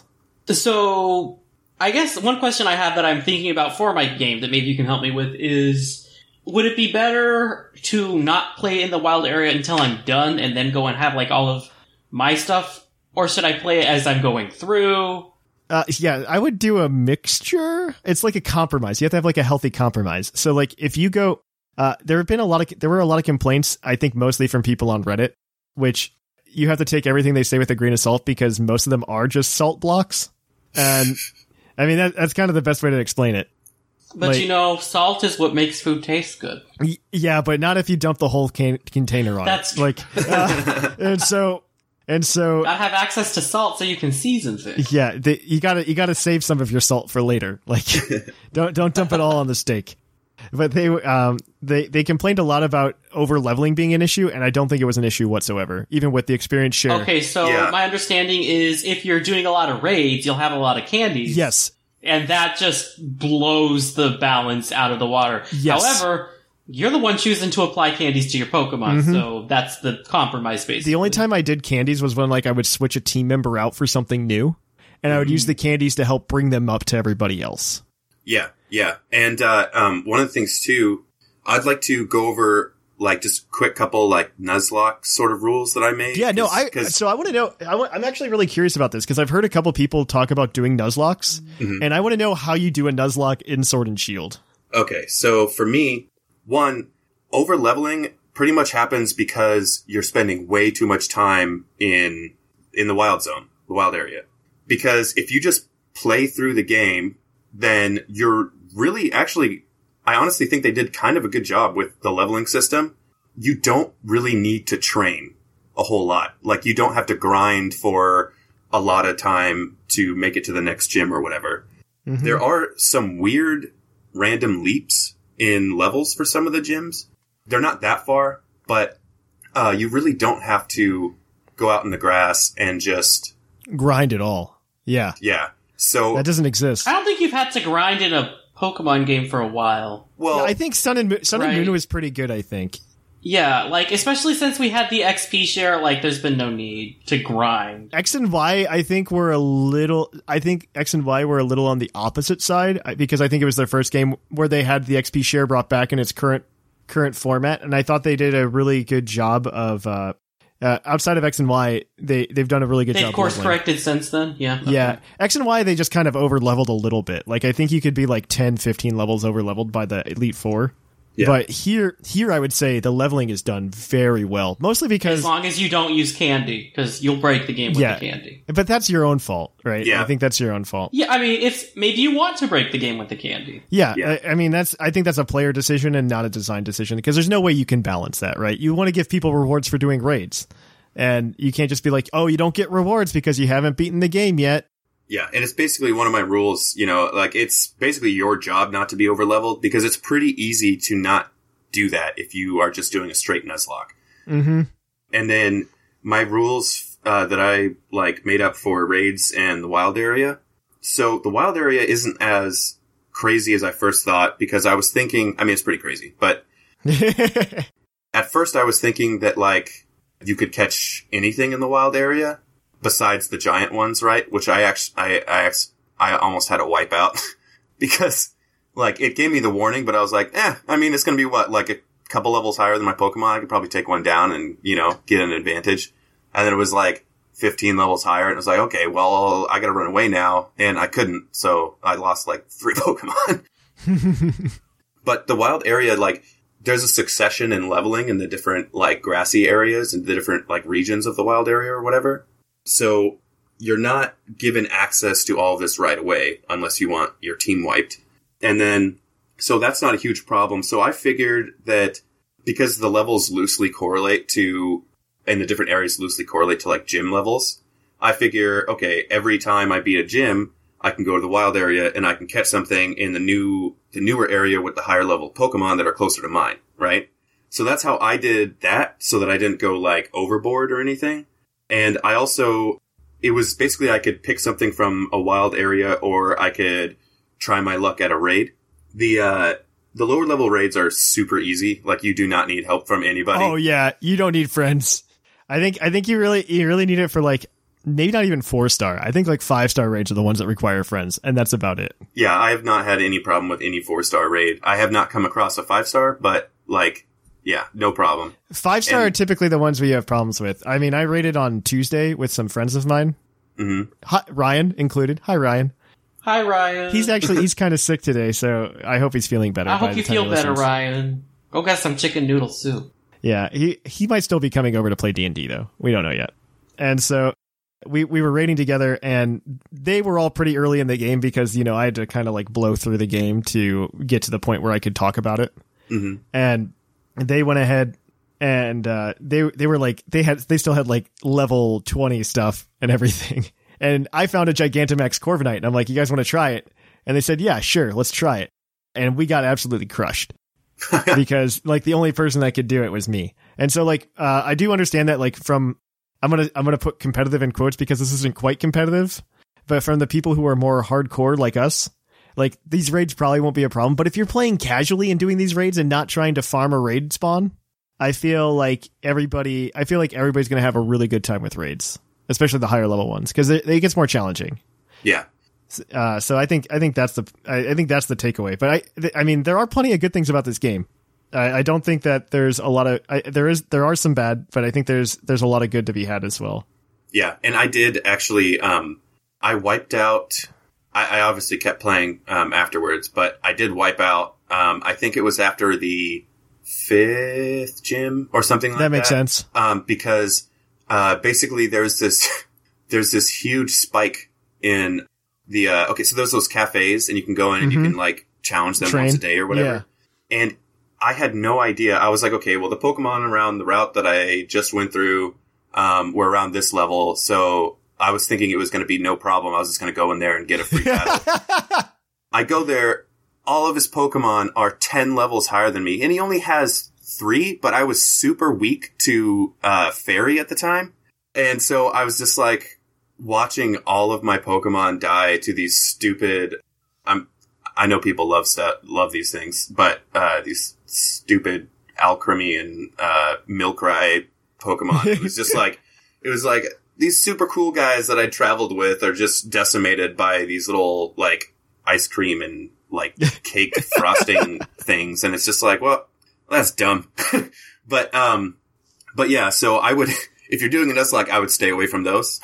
So, I guess one question I have that I'm thinking about for my game that maybe you can help me with is, would it be better to not play in the wild area until I'm done and then go and have like all of my stuff? Or should I play it as I'm going through? Uh, yeah, I would do a mixture. It's like a compromise. You have to have like a healthy compromise. So like if you go, uh, there have been a lot of, there were a lot of complaints, I think mostly from people on Reddit, which you have to take everything they say with a grain of salt because most of them are just salt blocks. And I mean, that, that's kind of the best way to explain it. But Like- you know, salt is what makes food taste good. Y- Yeah, but not if you dump the whole can- container on That's it. Like, uh, and so, and so, Gotta have access to salt so you can season things. yeah, the, you gotta you gotta save some of your salt for later. Like, don't don't dump it all on the steak. But they um they they complained a lot about over leveling being an issue, and I don't think it was an issue whatsoever, even with the experience share. Okay, so Yeah. my understanding is if you're doing a lot of raids, you'll have a lot of candies. Yes. And that just blows the balance out of the water. Yes. However, you're the one choosing to apply candies to your Pokemon, so that's the compromise, basically. Mm-hmm. The only time I did candies was when like I would switch a team member out for something new, and I would use the candies to help bring them up to everybody else. Yeah, yeah. And uh, um, one of the things, too, I'd like to go over, like, just a quick couple, like, Nuzlocke sort of rules that I made. Yeah, no, Cause, I 'cause- so I want to know. I want, I'm actually really curious about this because I've heard a couple people talk about doing Nuzlocks, and I want to know how you do a Nuzlocke in Sword and Shield. Okay, so for me, one, over-leveling pretty much happens because you're spending way too much time in in the wild zone, the wild area. Because if you just play through the game, then you're really actually, I honestly think they did kind of a good job with the leveling system. You don't really need to train a whole lot. Like, you don't have to grind for a lot of time to make it to the next gym or whatever. Mm-hmm. There are some weird random leaps in levels for some of the gyms. They're not that far, but uh, you really don't have to go out in the grass and just grind it all. Yeah. Yeah. So that doesn't exist. I don't think you've had to grind in a Pokemon game for a while. Well, yeah, I think Sun and Mo- Sun right. and Moon was pretty good, I think. Yeah, like, especially since we had the X P share, like, there's been no need to grind. X and Y, I think, were a little... I think X and Y were a little on the opposite side, because I think it was their first game where they had the X P share brought back in its current current format, and I thought they did a really good job of... Uh, uh, outside of X and Y, they, they've done a really good They've job. They've course leveling. corrected since then, yeah. Okay. Yeah. X and Y, they just kind of over-leveled a little bit. Like, I think you could be like ten, fifteen levels over-leveled by the Elite Four. Yeah. But here, here I would say the leveling is done very well. Mostly because... As long as you don't use candy, because you'll break the game with yeah, the candy. But that's your own fault, right? Yeah. I think that's your own fault. Yeah, I mean, it's maybe you want to break the game with the candy. Yeah, yeah. I, I mean, that's. I think that's a player decision and not a design decision, because there's no way you can balance that, right? You want to give people rewards for doing raids. And you can't just be like, oh, you don't get rewards because you haven't beaten the game yet. Yeah, and it's basically one of my rules, you know, like, it's basically your job not to be over-leveled, because it's pretty easy to not do that if you are just doing a straight Nuzlocke. Mm-hmm. And then my rules uh, that I, like, made up for raids and the wild area. So the wild area isn't as crazy as I first thought, because I was thinking, I mean, it's pretty crazy, but at first I was thinking that, like, you could catch anything in the wild area besides the giant ones, right? Which I actually, I, I, I almost had to wipe out because, like, it gave me the warning, but I was like, eh, I mean, it's going to be what, like a couple levels higher than my Pokemon. I could probably take one down and, you know, get an advantage. And then it was like fifteen levels higher, and it was like, okay, well, I got to run away now, and I couldn't, so I lost like three Pokemon. But the wild area, like, there's a succession in leveling in the different, like, grassy areas and the different, like, regions of the wild area or whatever. So you're not given access to all of this right away unless you want your team wiped. And then, so that's not a huge problem. So I figured that because the levels loosely correlate to, and the different areas loosely correlate to, like, gym levels, I figure, okay, every time I beat a gym, I can go to the wild area and I can catch something in the new, the newer area with the higher level Pokemon that are closer to mine, right? So that's how I did that, so that I didn't go, like, overboard or anything. And I also, it was basically I could pick something from a wild area, or I could try my luck at a raid. The, uh, the lower level raids are super easy. Like, you do not need help from anybody. Oh yeah, you don't need friends. I think, I think you really, you really need it for, like, maybe not even four star. I think like five star raids are the ones that require friends, and that's about it. Yeah, I have not had any problem with any four star raid. I have not come across a five star, but like, yeah, no problem. Five star and, are typically the ones we have problems with. I mean, I raided on Tuesday with some friends of mine. Mm-hmm. Hi, Ryan included. Hi, Ryan. Hi, Ryan. He's actually, he's kind of sick today, so I hope he's feeling better. I by hope the you time feel he better, listens. Ryan. Go get some chicken noodle soup. Yeah, he, he might still be coming over to play D and D, though. We don't know yet. And so we, we were raiding together, and they were all pretty early in the game because, you know, I had to kind of like blow through the game to get to the point where I could talk about it. Mm-hmm. And they went ahead and uh, they they were like, they had they still had like level twenty stuff and everything. And I found a Gigantamax Corviknight, and I'm like, you guys want to try it? And they said, yeah, sure, let's try it. And we got absolutely crushed. Because like the only person that could do it was me. And so like uh, I do understand that, like, from I'm gonna I'm gonna put competitive in quotes because this isn't quite competitive, but from the people who are more hardcore like us, like, these raids probably won't be a problem. But if you're playing casually and doing these raids and not trying to farm a raid spawn, I feel like everybody I feel like everybody's gonna have a really good time with raids, especially the higher level ones, because it, it gets more challenging. Yeah. Uh, so I think I think that's the I, I think that's the takeaway. But I th- I mean, there are plenty of good things about this game. I, I don't think that there's a lot of I, there is there are some bad, but I think there's there's a lot of good to be had as well. Yeah, and I did actually. Um, I wiped out. I, I obviously kept playing um, afterwards, but I did wipe out. Um, I think it was after the fifth gym or something like that. That makes sense. Um, because, uh, basically there's this, there's this huge spike in the, uh, okay, so there's those cafes and you can go in and Mm-hmm. you can like challenge them Train. once a day or whatever. Yeah. And I had no idea. I was like, okay, well, the Pokemon around the route that I just went through, um, were around this level. So I was thinking it was going to be no problem. I was just going to go in there and get a free battle. I go there. All of his Pokemon are ten levels higher than me. And he only has three, but I was super weak to, uh, Fairy at the time. And so I was just like watching all of my Pokemon die to these stupid, I'm, I know people love stuff, love these things, but, uh, these stupid Alcremie and, uh, Milkrai Pokemon. It was just like, it was like these super cool guys that I traveled with are just decimated by these little, like, ice cream and, like, cake frosting things. And it's just like, well, that's dumb. but, um, but yeah, so I would, if you're doing a Nuzlocke, I would stay away from those.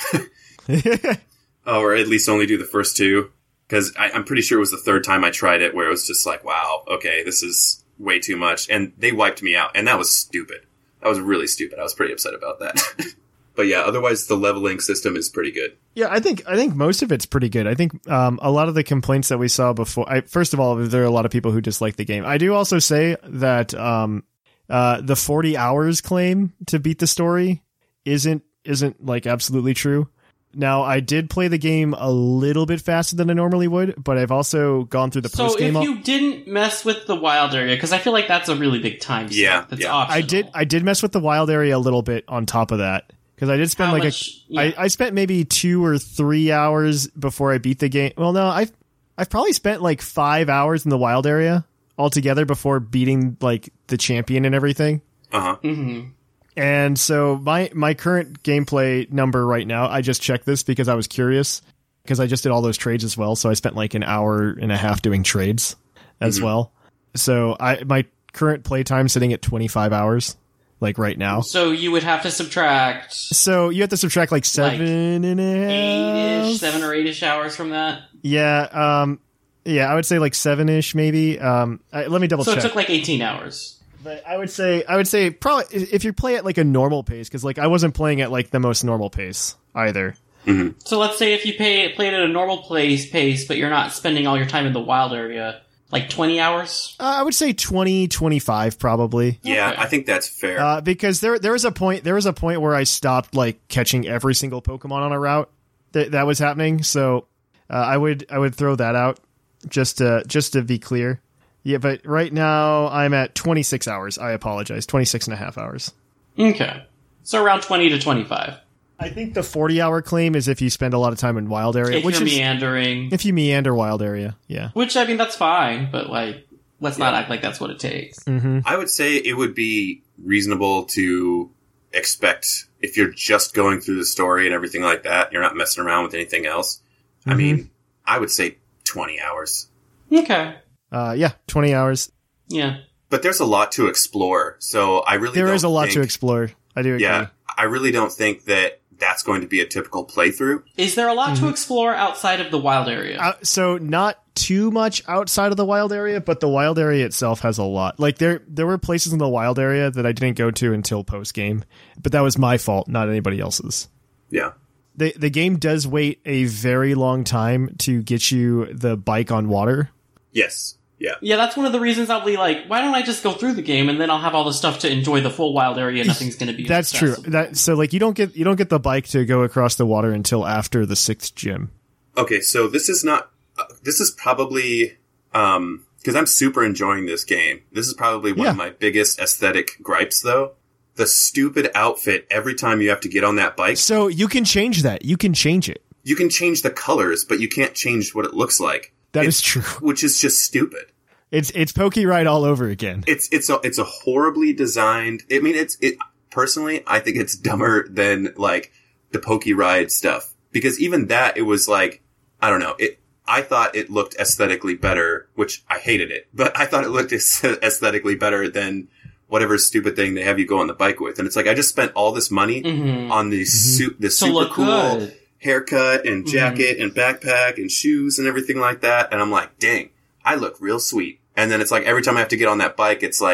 Or at least only do the first two. Because I'm pretty sure it was the third time I tried it where it was just like, wow, okay, this is way too much. And they wiped me out. And that was stupid. That was really stupid. I was pretty upset about that. But yeah, otherwise the leveling system is pretty good. Yeah, I think I think most of it's pretty good. I think um, a lot of the complaints that we saw before. I, first of all, there are a lot of people who dislike the game. I do also say that um, uh, the forty hours claim to beat the story isn't isn't like absolutely true. Now, I did play the game a little bit faster than I normally would, but I've also gone through the So post game. if you didn't mess with the wild area, because I feel like that's a really big time sink. Yeah, that's yeah. optional. I did I did mess with the wild area a little bit on top of that. Because I did spend How like much- a, yeah. I, I spent maybe two or three hours before I beat the game. Well, no, I've I've probably spent like five hours in the wild area altogether before beating like the champion and everything. Uh huh. Mm-hmm. And so my my current gameplay number right now, I just checked this because I was curious because I just did all those trades as well. So I spent like an hour and a half doing trades as Mm-hmm. well. So I my current playtime sitting at twenty-five hours. Like right now. So you would have to subtract So you have to subtract like seven and a half. eight-ish, seven or eight-ish hours from that. Yeah, um, yeah, I would say like seven-ish maybe. Um, I, let me double So check. it took like eighteen hours. But I would say, I would say probably if you play at like a normal pace, because like I wasn't playing at like the most normal pace either. So let's say if you pay, played at a normal place pace, but you're not spending all your time in the wild area, like twenty hours? Uh, I would say twenty, twenty-five probably. Yeah, Okay. I think that's fair. Uh, because there there was a point there was a point where I stopped like catching every single Pokemon on a route that that was happening. So uh, I would I would throw that out just to just to be clear. Yeah, but right now I'm at twenty-six hours. I apologize, twenty-six and a half hours. Okay. So around twenty to twenty-five. I think the forty hour claim is if you spend a lot of time in wild area, If which you're is meandering. if you meander wild area. Yeah. Which, I mean, that's fine, but, like, let's not act like that's what it takes. Mm-hmm. I would say it would be reasonable to expect if you're just going through the story and everything like that, you're not messing around with anything else. I Mhm. mean, I would say twenty hours. Okay. Uh, yeah, twenty hours. Yeah. But there's a lot to explore, so I really There don't is a lot think, to explore. I do agree. Yeah, I really don't think that that's going to be a typical playthrough. Is there a lot Mm-hmm. to explore outside of the wild area? Uh, so not too much outside of the wild area, but the wild area itself has a lot. Like there, there were places in the wild area that I didn't go to until post game, but that was my fault, not anybody else's. Yeah. The the game does wait a very long time to get you the bike on water. Yes. Yeah. Yeah, that's one of the reasons I'll be like, why don't I just go through the game and then I'll have all the stuff to enjoy the full wild area. Nothing's going to be. That's true. accessible. That so like you don't get you don't get the bike to go across the water until after the sixth gym. Okay, so this is not. Uh, this is probably um because I'm super enjoying this game. This is probably one Yeah. of my biggest aesthetic gripes, though. The stupid outfit every time you have to get on that bike. So you can change that. You can change it. You can change the colors, but you can't change what it looks like. That It's- is true. Which is just stupid. It's it's Pokey Ride all over again. It's it's a it's a horribly designed. I mean, it's it personally. I think it's dumber than like the Pokey Ride stuff, because even that, it was like, I don't know. It I thought it looked aesthetically better, which I hated it, but I thought it looked aesthetically better than whatever stupid thing they have you go on the bike with. And it's like, I just spent all this money Mhm. on these su- this To super look cool good. haircut and jacket and backpack and shoes and everything like that. And I'm like, dang, I look real sweet. And then it's like every time I have to get on that bike, it's like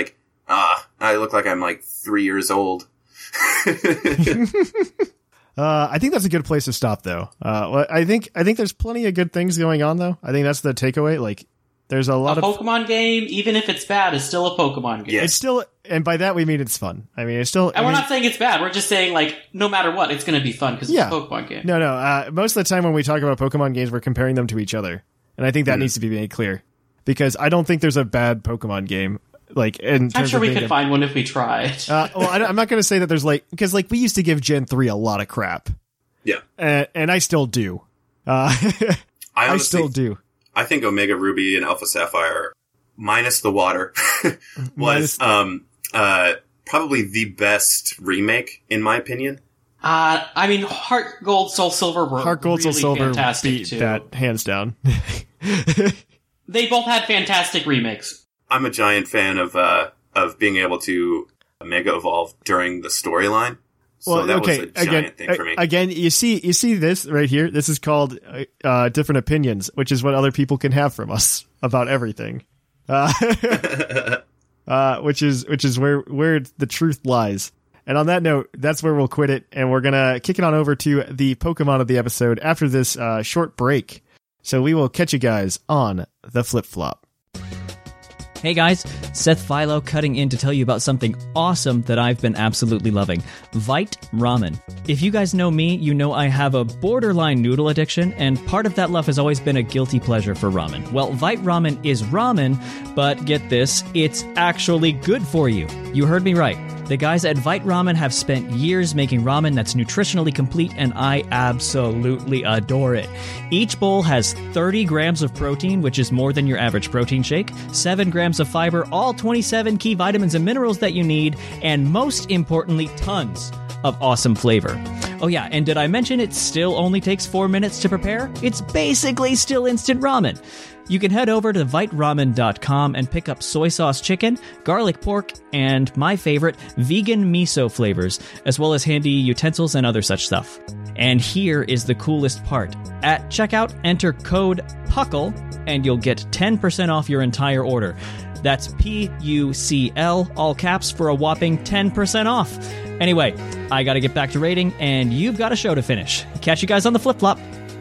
Ah, I look like I'm like three years old. Uh, I think that's a good place to stop, though. Uh, well, I think I think there's plenty of good things going on, though. I think that's the takeaway. Like, there's a lot a of Pokemon game, even if it's bad, is still a Pokemon game. Yeah. It's still, and by that we mean it's fun. I mean, it's still. And I we're mean, not saying it's bad. We're just saying, like, no matter what, it's going to be fun because Yeah. it's a Pokemon game. No, no. Uh, most of the time when we talk about Pokemon games, we're comparing them to each other, and I think that Mm. needs to be made clear because I don't think there's a bad Pokemon game. Like, in I'm terms sure of we being could a- find one if we tried. Uh, well, I, I'm not going to say that there's like because like we used to give Gen three a lot of crap, Yeah. and, and I still do. Uh, I, I honestly, still do. I think Omega Ruby and Alpha Sapphire, minus the water, was Minus- um uh probably the best remake in my opinion. Uh, I mean, Heart Gold, Soul Silver were Heart Gold, really Soul Silver fantastic beat too. that hands down. They both had fantastic remakes. I'm a giant fan of uh of being able to Mega Evolve during the storyline. So Well, that okay, was a giant again, thing for me. a- again, you see, you see this right here. This is called uh, uh, different opinions, which is what other people can have from us about everything. Uh, uh, which is which is where where the truth lies. And on that note, that's where we'll quit it, and we're gonna kick it on over to the Pokemon of the episode after this uh, short break. So we will catch you guys on the flip flop. Hey guys, Seth Philo cutting in to tell you about something awesome that I've been absolutely loving. Vite Ramen. If you guys know me, you know I have a borderline noodle addiction, and part of that love has always been a guilty pleasure for ramen. Well, Vite Ramen is ramen, but get this, it's actually good for you. You heard me right. The guys at Vite Ramen have spent years making ramen that's nutritionally complete, and I absolutely adore it. Each bowl has thirty grams of protein, which is more than your average protein shake, seven grams of fiber, all twenty-seven key vitamins and minerals that you need, and most importantly, tons of awesome flavor. Oh yeah, and did I mention it still only takes four minutes to prepare? It's basically still instant ramen. You can head over to vite ramen dot com and pick up soy sauce chicken, garlic pork, and my favorite, vegan miso flavors, as well as handy utensils and other such stuff. And here is the coolest part. At checkout, enter code PUCKLE, and you'll get ten percent off your entire order. That's P U C L, all caps, for a whopping ten percent off. Anyway, I gotta get back to rating, and you've got a show to finish. Catch you guys on the flip-flop.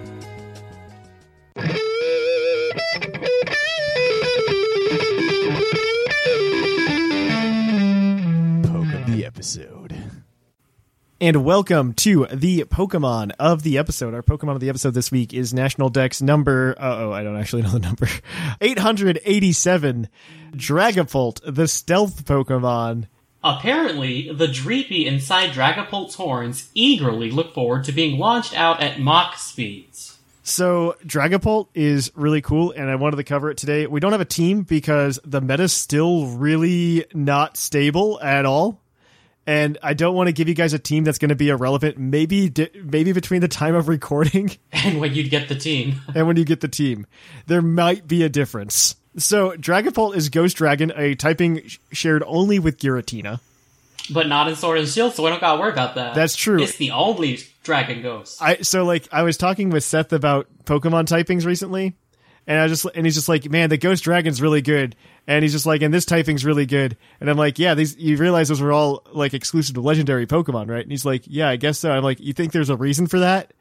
Poke of the episode. And welcome to the Pokemon of the episode. Our Pokemon of the episode this week is National Dex number, uh-oh, I don't actually know the number, eight hundred eighty-seven, Dragapult, the stealth Pokemon. Apparently, the Dreepy inside Dragapult's horns eagerly look forward to being launched out at Mach speeds. So Dragapult is really cool, and I wanted to cover it today. We don't have a team because the meta's still really not stable at all. And I don't want to give you guys a team that's going to be irrelevant maybe di- maybe between the time of recording And when you'd get the team. and when you get the team. There might be a difference. So Dragapult is Ghost Dragon, a typing sh- shared only with Giratina. But not in Sword and Shield, so we don't gotta worry about that. That's true. It's the only Dragon Ghost. I so like I was talking with Seth about Pokemon typings recently, and I just and he's just like, man, the Ghost Dragon's really good, and he's just like, and this typing's really good, and I'm like, yeah, these you realize those were all like exclusive to legendary Pokemon, right? And he's like, yeah, I guess so. I'm like, you think there's a reason for that?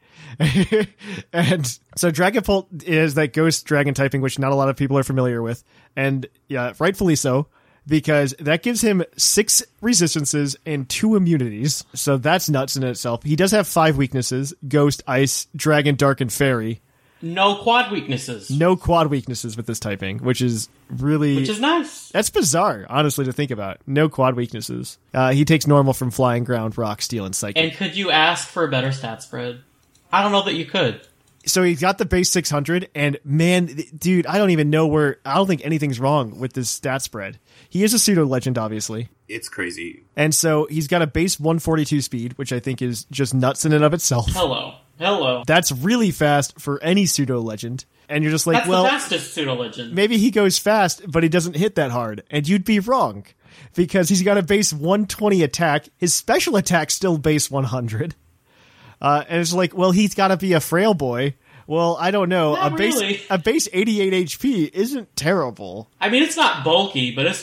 And so Dragapult is that Ghost Dragon typing, which not a lot of people are familiar with, and yeah, rightfully so. Because that gives him six resistances and two immunities. So that's nuts in itself. He does have five weaknesses: Ghost, Ice, Dragon, Dark, and Fairy. No quad weaknesses. No quad weaknesses with this typing, which is really... Which is nice. That's bizarre, honestly, to think about. No quad weaknesses. Uh, he takes normal from Flying, Ground, Rock, Steel, and Psychic. And could you ask for a better stat spread? I don't know that you could. So he's got the base six hundred, and man, th- dude, I don't even know where... I don't think anything's wrong with this stat spread. He is a pseudo-legend, obviously. It's crazy. And so he's got a base one forty-two speed, which I think is just nuts in and of itself. Hello. Hello. That's really fast for any pseudo-legend. And you're just like, That's well, the fastest pseudo-legend. maybe he goes fast, but he doesn't hit that hard. And you'd be wrong. Because he's got a base one twenty attack. His special attack's still base one hundred. Uh, and it's like, well, he's got to be a frail boy. Well, I don't know. Not a base really. a base eighty-eight H P isn't terrible. I mean, it's not bulky, but it's not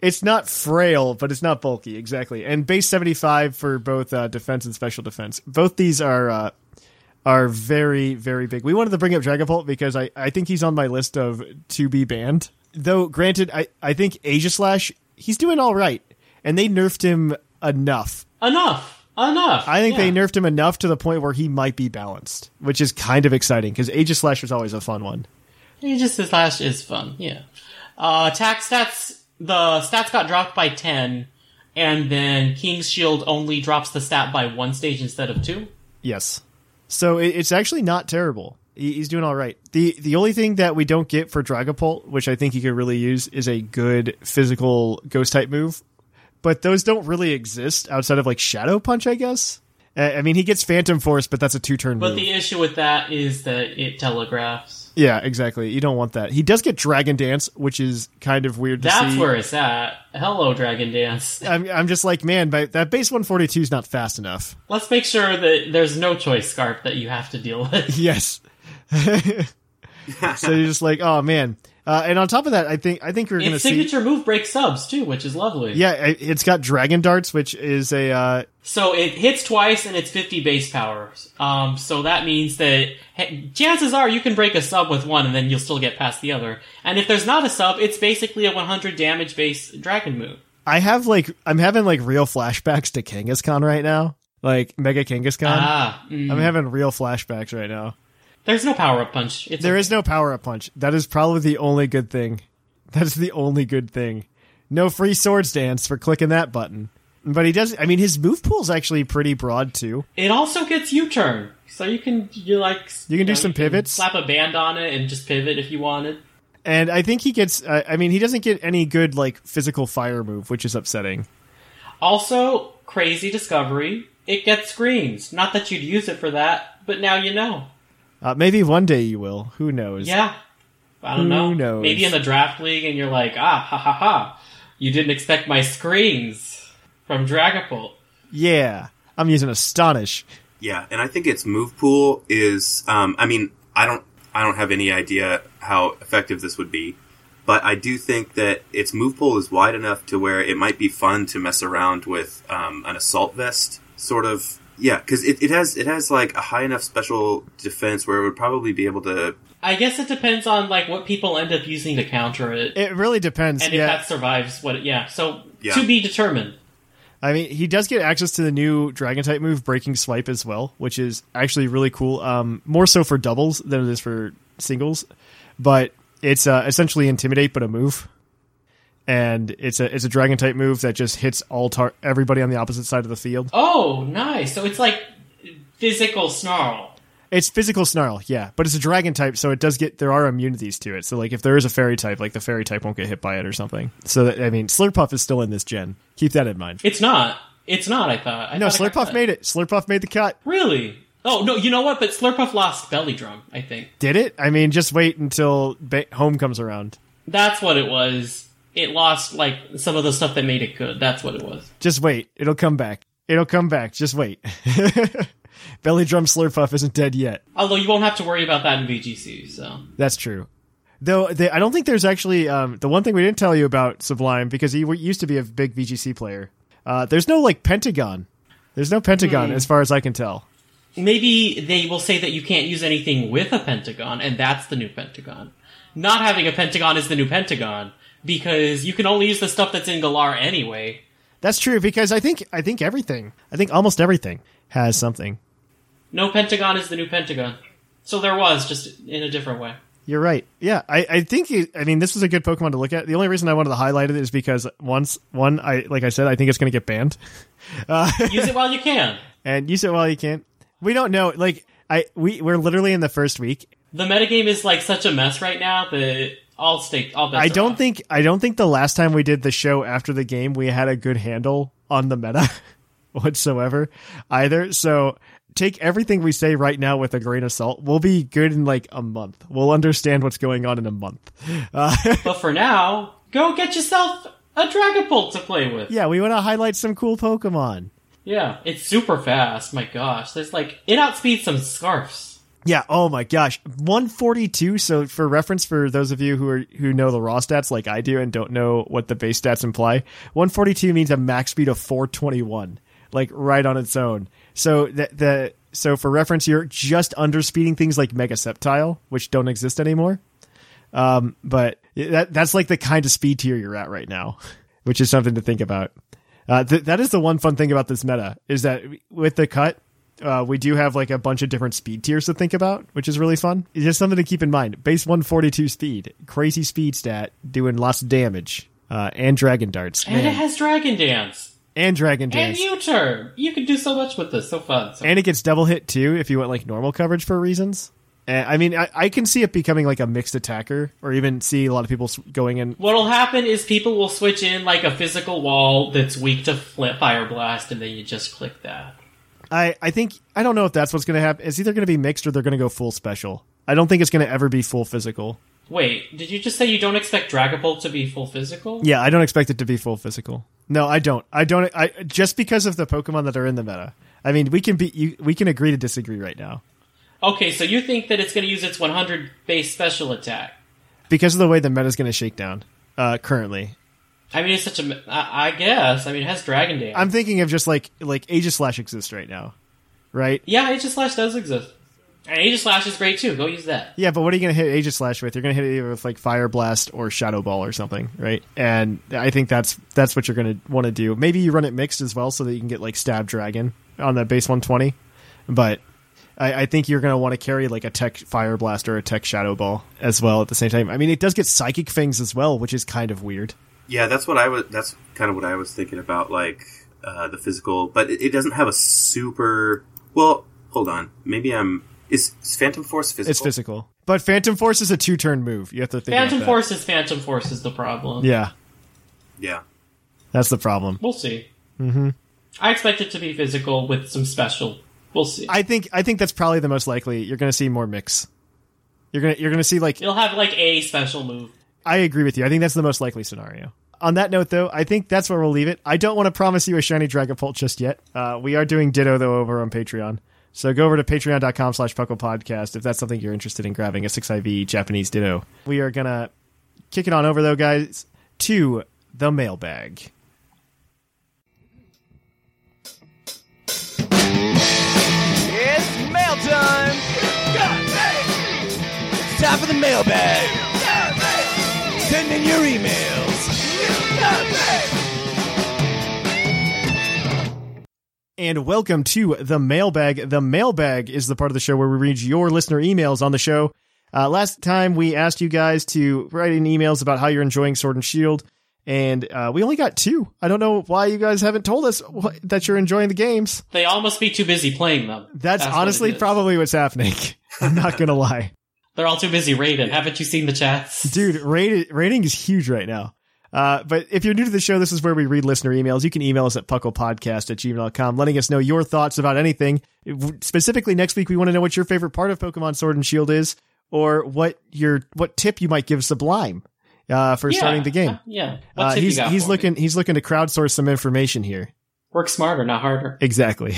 It's not frail, but it's not bulky, exactly. And base seventy-five for both uh, defense and special defense. Both these are uh, are very, very big. We wanted to bring up Dragapult because I, I think he's on my list of to be banned. Though, granted, I, I think Aegislash, he's doing all right. And they nerfed him enough. Enough. Enough. I think yeah. they nerfed him enough to the point where he might be balanced, which is kind of exciting because Aegislash was always a fun one. Aegislash is fun, yeah. Uh, attack stats... The stats got dropped by ten, and then King's Shield only drops the stat by one stage instead of two. Yes. So it, it's actually not terrible. He, he's doing all right. The the only thing that we don't get for Dragapult, which I think he could really use, is a good physical Ghost-type move. But those don't really exist outside of, like, Shadow Punch, I guess? I mean, he gets Phantom Force, but that's a two-turn but move. But the issue with that is that it telegraphs. Yeah, exactly. You don't want that. He does get Dragon Dance, which is kind of weird to That's see. That's where it's at. Hello, Dragon Dance. I'm, I'm just like, man, but that base one forty-two is not fast enough. Let's make sure that there's no choice scarf that you have to deal with. Yes. So you're just like, oh, man. Uh, and on top of that, I think I think we're going to see... Its signature move breaks subs, too, which is lovely. Yeah, it's got Dragon Darts, which is a... Uh... So it hits twice, and it's fifty base power. Um, so that means that hey, chances are you can break a sub with one, and then you'll still get past the other. And if there's not a sub, it's basically a one hundred damage base dragon move. I have, like... I'm having, like, real flashbacks to Kangaskhan right now. Like, Mega Kangaskhan. Ah. Mm. I'm having real flashbacks right now. There's no power-up punch. It's there okay. is no power-up punch. That is probably the only good thing. That is the only good thing. No free Swords Dance for clicking that button. But he does... I mean, his move pool is actually pretty broad, too. It also gets U-turn. So you can, you like... You can do know, some pivots. Slap a band on it and just pivot if you wanted. And I think he gets... Uh, I mean, he doesn't get any good, like, physical fire move, which is upsetting. Also, crazy discovery. It gets screens. Not that you'd use it for that, but now you know. Uh, maybe one day you will. Who knows? Yeah. I don't Who know. knows? Maybe in the draft league and you're like, ah, ha ha ha. You didn't expect my screens from Dragapult. Yeah. I'm using Astonish. Yeah, and I think its move pool is, um, I mean, I don't, I don't have any idea how effective this would be, but I do think that its move pool is wide enough to where it might be fun to mess around with, um, an Assault Vest, sort of. Yeah, because it, it has it has like a high enough special defense where it would probably be able to... I guess it depends on like what people end up using to counter it. It really depends, and yeah. if that survives, what? It, yeah, so Yeah. to be determined. I mean, he does get access to the new Dragon-type move, Breaking Swipe, as well, which is actually really cool. Um, more so for doubles than it is for singles. But it's uh, essentially Intimidate, but a move. And it's a it's a Dragon-type move that just hits all tar- everybody on the opposite side of the field. Oh, nice. So it's like physical snarl. It's physical snarl, yeah. But it's a Dragon-type, so it does get... There are immunities to it. So, like, if there is a Fairy-type, like, the Fairy-type won't get hit by it or something. So, that, I mean, Slurpuff is still in this gen. Keep that in mind. It's not. It's not, I thought. I no, thought it got Slurpuff cut. made it. Slurpuff made the cut. Really? Oh, no, you know what? But Slurpuff lost Belly Drum, I think. Did it? I mean, just wait until ba- home comes around. That's what it was. It lost, like, some of the stuff that made it good. That's what it was. Just wait. It'll come back. It'll come back. Just wait. Belly Drum Slurpuff isn't dead yet. Although you won't have to worry about that in V G C, so... That's true. Though, they, I don't think there's actually... Um, the one thing we didn't tell you about Sublime, because he w- used to be a big V G C player, uh, there's no, like, Pentagon. There's no Pentagon, Hmm. as far as I can tell. Maybe they will say that you can't use anything with a Pentagon, and that's the new Pentagon. Not having a Pentagon is the new Pentagon, because you can only use the stuff that's in Galar anyway. That's true, because I think I think everything, I think almost everything has something. No Pentagon is the new Pentagon. So there was, just in a different way. You're right. Yeah, I, I think, it, I mean, this was a good Pokemon to look at. The only reason I wanted to highlight it is because, once, one, I like I said, I think it's going to get banned. Uh, Use it while you can. And use it while you can. We don't know. Like, I we, we're literally in the first week. The metagame is like such a mess right now that all stake, all bets I are don't off. think I don't think the last time we did the show after the game we had a good handle on the meta whatsoever either. So take everything we say right now with a grain of salt. We'll be good in like a month. We'll understand what's going on in a month. Uh, But for now, go get yourself a Dragapult to play with. yeah, we want to highlight some cool Pokemon. Yeah, it's super fast. My gosh, there's like it outspeeds some Scarfs. Yeah. Oh my gosh. one forty-two. So for reference, for those of you who are, who know the raw stats like I do and don't know what the base stats imply, one forty-two means a max speed of four twenty-one, like right on its own. So the, the, so for reference, you're just under speeding things like Mega Sceptile, which don't exist anymore. Um, but that, that's like the kind of speed tier you're at right now, which is something to think about. Uh, th- that is the one fun thing about this meta is that with the cut, Uh, we do have like a bunch of different speed tiers to think about, which is really fun. It's just something to keep in mind. Base one forty-two speed, crazy speed stat, doing lots of damage, uh, and dragon darts. And Man. it has Dragon Dance. And dragon dance. And U-turn. You can do so much with this. So fun. So and it gets double hit too if you want like normal coverage for reasons. And, I mean, I, I can see it becoming like a mixed attacker, or even see a lot of people s- going in. What'll happen is people will switch in like a physical wall that's weak to flip Fire Blast, and then you just click that. I, I think, I don't know if that's what's going to happen. It's either going to be mixed or they're going to go full special. I don't think it's going to ever be full physical. Wait, did you just say you don't expect Dragapult to be full physical? Yeah, I don't expect it to be full physical. No, I don't. I don't. I just because of the Pokemon that are in the meta. I mean, we can be, you, we can agree to disagree right now. Okay, so you think that it's going to use its one hundred base special attack? Because of the way the meta is going to shake down uh, currently. I mean, it's such a. I, I guess. I mean, it has Dragon Dance. I'm thinking of just like like Aegislash exists right now, right? Yeah, Aegislash does exist. And Aegislash is great too. Go use that. Yeah, but what are you going to hit Aegislash with? You're going to hit it either with like Fire Blast or Shadow Ball or something, right? And I think that's that's what you're going to want to do. Maybe you run it mixed as well so that you can get like Stab Dragon on the base one twenty. But I, I think you're going to want to carry like a Tech Fire Blast or a Tech Shadow Ball as well at the same time. I mean, it does get Psychic Fangs as well, which is kind of weird. Yeah, that's what I was. That's kind of what I was thinking about, like uh, the physical. But it, it doesn't have a super. Well, hold on. Maybe I'm. Is, is Phantom Force physical? It's physical, but Phantom Force is a two-turn move. You have to think. Phantom about that. Force is Phantom Force is the problem. Yeah, Yeah, that's the problem. We'll see. Mm-hmm. I expect it to be physical with some special. We'll see. I think. I think that's probably the most likely. You're going to see more mix. You're gonna. You're going to see like. It'll have like a special move. I agree with you. I think that's the most likely scenario. On that note, though, I think that's where we'll leave it. I don't want to promise you a shiny Dragapult just yet. Uh, we are doing Ditto, though, over on Patreon. So go over to patreon.com slash Puckle Podcast if that's something you're interested in grabbing, a six I V Japanese Ditto. We are going to kick it on over, though, guys, to the mailbag. It's mail time! It's time for the mailbag! Send in your emails! And welcome to the mailbag. The mailbag is the part of the show where we read your listener emails on the show. Uh, last time we asked you guys to write in emails about how you're enjoying Sword and Shield, and uh, we only got two. I don't know why you guys haven't told us wh- that you're enjoying the games. They all must be too busy playing them. That's, That's honestly what it is. probably what's happening. I'm not going to lie. They're all too busy raiding. Haven't you seen the chats? Dude, rating, rating is huge right now. Uh, but if you're new to the show, this is where we read listener emails. You can email us at pucklepodcast at gmail dot com, letting us know your thoughts about anything. Specifically, next week, we want to know what your favorite part of Pokemon Sword and Shield is, or what your what tip you might give Sublime uh, for Yeah. starting the game. Uh, yeah. What Uh, tip he's you got he's for looking me? he's looking to crowdsource some information here. Work smarter, not harder. Exactly.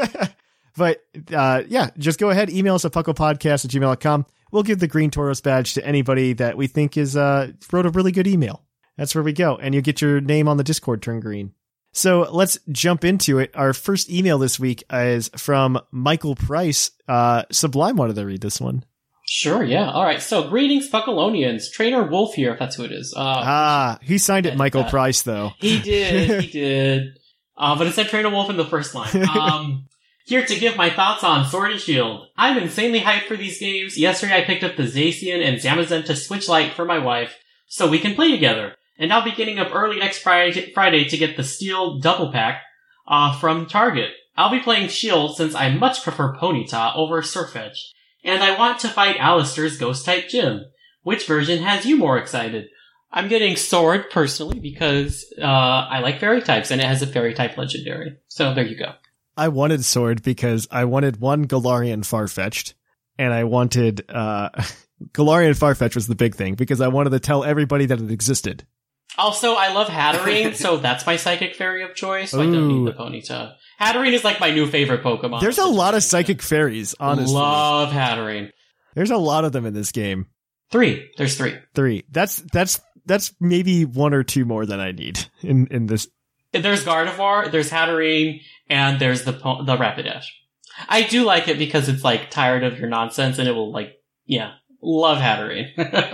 But uh, yeah, just go ahead, email us at pucklepodcast at gmail dot com. We'll give the Green Tauros badge to anybody that we think is uh, wrote a really good email. That's where we go. And you get your name on the Discord turn green. So let's jump into it. Our first email this week is from Michael Price. Uh, Sublime wanted to read this one. Sure, yeah. All right. So, greetings, Puckalonians. Trainer Wolf here, if that's who it is. Uh, Ah, he signed it Michael uh, Price, though. He did, he did. Uh, but it said Trainer Wolf in the first line. Um, here to give my thoughts on Sword and Shield. I'm insanely hyped for these games. Yesterday I picked up the Zacian and Zamazenta Switch Lite for my wife, so we can play together. And I'll be getting up early next Friday, Friday to get the Steel Double Pack uh, from Target. I'll be playing Shield since I much prefer Ponyta over Sirfetch'd. And I want to fight Alistair's Ghost-type gym. Which version has you more excited? I'm getting Sword, personally, because uh, I like Fairy types, and it has a Fairy type legendary. So there you go. I wanted Sword because I wanted one Galarian Farfetch'd, and I wanted... Uh, Galarian Farfetch'd was the big thing, because I wanted to tell everybody that it existed. Also, I love Hattering, so that's my Psychic Fairy of choice, so Ooh. I don't need the Ponyta. Hatterene is like my new favorite Pokemon. There's a lot of psychic fairies, honestly. Love Hatterene. There's a lot of them in this game. Three. There's three. Three. That's that's that's maybe one or two more than I need in, in this. There's Gardevoir, there's Hatterene, and there's the po- the Rapidash. I do like it because it's like tired of your nonsense, and it will like, yeah, love Hatterene.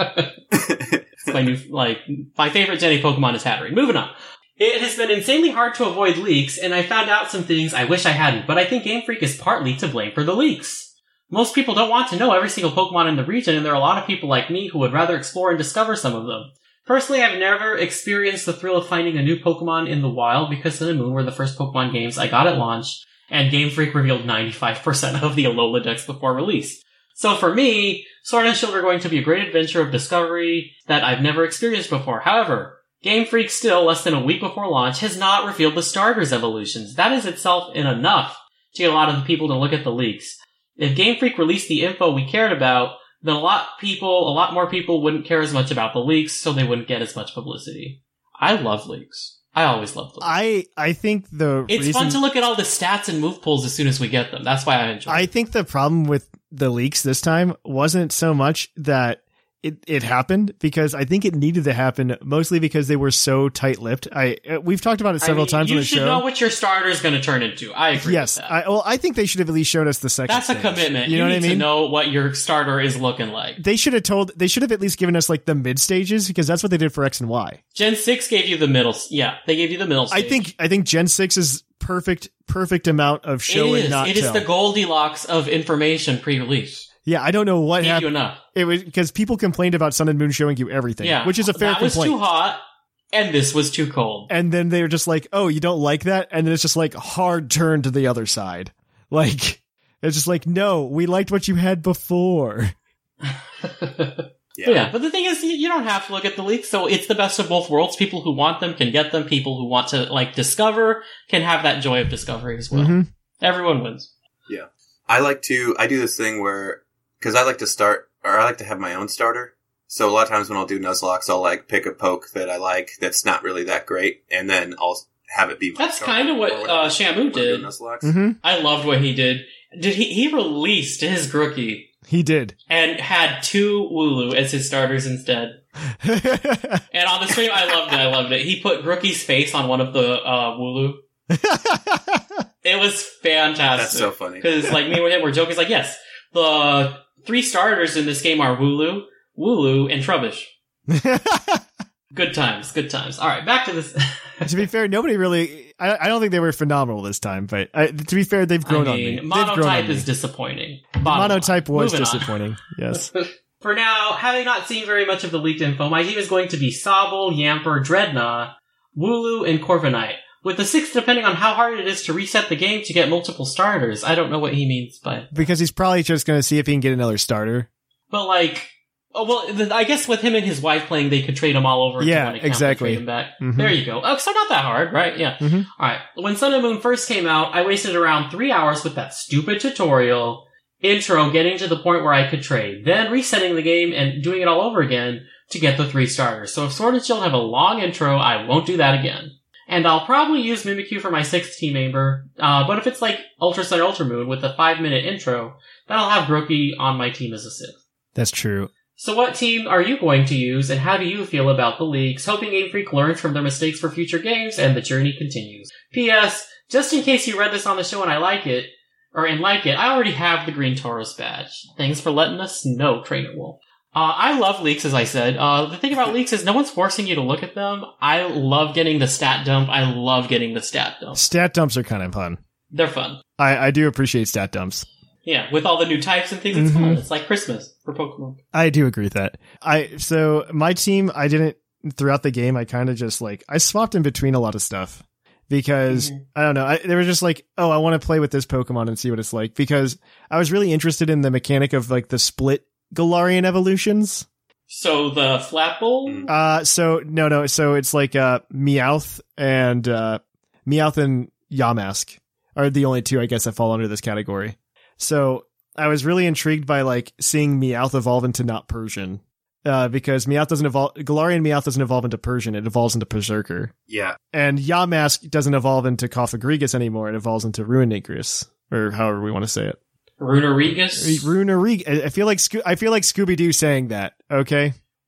It's my new, like, my favorite Jenny Pokemon is Hatterene. Moving on. It has been insanely hard to avoid leaks, and I found out some things I wish I hadn't, but I think Game Freak is partly to blame for the leaks. Most people don't want to know every single Pokemon in the region, and there are a lot of people like me who would rather explore and discover some of them. Personally, I've never experienced the thrill of finding a new Pokemon in the wild because Sun and Moon were the first Pokemon games I got at launch, and Game Freak revealed ninety-five percent of the Alola decks before release. So for me, Sword and Shield are going to be a great adventure of discovery that I've never experienced before. However, Game Freak still, less than a week before launch, has not revealed the starters evolutions. That is itself enough to get a lot of the people to look at the leaks. If Game Freak released the info we cared about, then a lot people, a lot more people wouldn't care as much about the leaks, so they wouldn't get as much publicity. I love leaks. I always love leaks. I, I think the It's reason, fun to look at all the stats and move pulls as soon as we get them. That's why I enjoy it. I think the problem with the leaks this time wasn't so much that it, it happened, because I think it needed to happen mostly because they were so tight-lipped. I uh, we've talked about it several I mean, times on you the should show. know what your starter is going to turn into. I agree Yes, with that. I, well, I think they should have at least showed us the second. That's a stage. commitment. You You, know need what I mean? to know what your starter is looking like. They should have told. They should have at least given us like the mid stages, because that's what they did for X and Y. Gen six gave you the middle. Yeah, they gave you the middle I stage. think. I think Gen six is perfect. Perfect amount of show it and is. not It is tell. the Goldilocks of information pre-release. Yeah, I don't know what Gave you happened. enough. It was because people complained about Sun and Moon showing you everything, Yeah, which is a fair that was complaint. too hot, and this was too cold. And then they were just like, "Oh, you don't like that?" And then it's just like hard turn to the other side. Like it's just like, "No, we liked what you had before." Yeah. yeah, but the thing is, you, you don't have to look at the leaks, so it's the best of both worlds. People who want them can get them. People who want to, like, discover can have that joy of discovery as well. Mhm. Everyone wins. Yeah. I like to, I do this thing where, cause I like to start, or I like to have my own starter. So a lot of times when I'll do Nuzlocke, I'll like pick a poke that I like that's not really that great, and then I'll have it be my That's starter kind of what or uh, whatever. Shamu When I do did. Nuzlocke. Mm-hmm. I loved what he did. Did he? He released his Grookey He did. and had two Wooloo as his starters instead. And on the stream, I loved it. I loved it. He put Grookey's face on one of the uh, Wooloo. It was fantastic. That's so funny. Because like me and him were joking. It's like, yes, the three starters in this game are Wooloo, Wooloo, and Trubbish. Good times, good times. All right, back to this. To be fair, nobody really. I, I don't think they were phenomenal this time, but uh, to be fair, they've grown I mean, on me. They've grown on monotype me. is disappointing. Bottom Monotype line. was Moving on. disappointing. Yes. For now, having not seen very much of the leaked info, my team is going to be Sobble, Yamper, Dreadnought, Wooloo, and Corviknight. With the sixth depending on how hard it is to reset the game to get multiple starters. I don't know what he means by... Because he's probably just going to see if he can get another starter. But like... Oh, well, the, I guess with him and his wife playing, they could trade him all over into Yeah, one account exactly. and trade him back. Mhm. There you go. Oh, so not that hard, right? Yeah. Mhm. Alright. When Sun and Moon first came out, I wasted around three hours with that stupid tutorial, intro, getting to the point where I could trade, then resetting the game and doing it all over again to get the three starters. So if Sword and Shield have a long intro, I won't do that again. And I'll probably use Mimikyu for my sixth team member, uh, but if it's like Ultra Sun or Ultra Moon with a five minute intro, then I'll have Grookey on my team as a sixth. That's true. So what team are you going to use, and how do you feel about the leaks? Hoping Game Freak learns from their mistakes for future games, and the journey continues. P S. Just in case you read this on the show and I like it, or and like it, I already have the Green Tauros badge. Thanks for letting us know, Trainer Wolf. Uh, I love leaks, as I said. Uh, the thing about leaks is no one's forcing you to look at them. I love getting the stat dump. I love getting the stat dump. Stat dumps are kind of fun. They're fun. I, I do appreciate stat dumps. Yeah, with all the new types and things, it's Mhm. fun. It's like Christmas for Pokemon. I do agree with that. I so my team, I didn't throughout the game. I kind of just like I swapped in between a lot of stuff because Mhm. I don't know. I, they were just like, oh, I want to play with this Pokemon and see what it's like, because I was really interested in the mechanic of like the split Galarian evolutions. So the Flapple? Uh, so no, no. So it's like uh, Meowth and uh, Meowth and Yamask are the only two I guess that fall under this category. So I was really intrigued by like seeing Meowth evolve into not Persian, uh, because Meowth doesn't evolve. Galarian Meowth doesn't evolve into Persian; it evolves into Berserker. Yeah. And Yamask doesn't evolve into Cofagrigus anymore; it evolves into Ruinigris, or however we want to say it. Runerigus? Runerig. I feel like Sco- I feel like Scooby Doo saying that. Okay,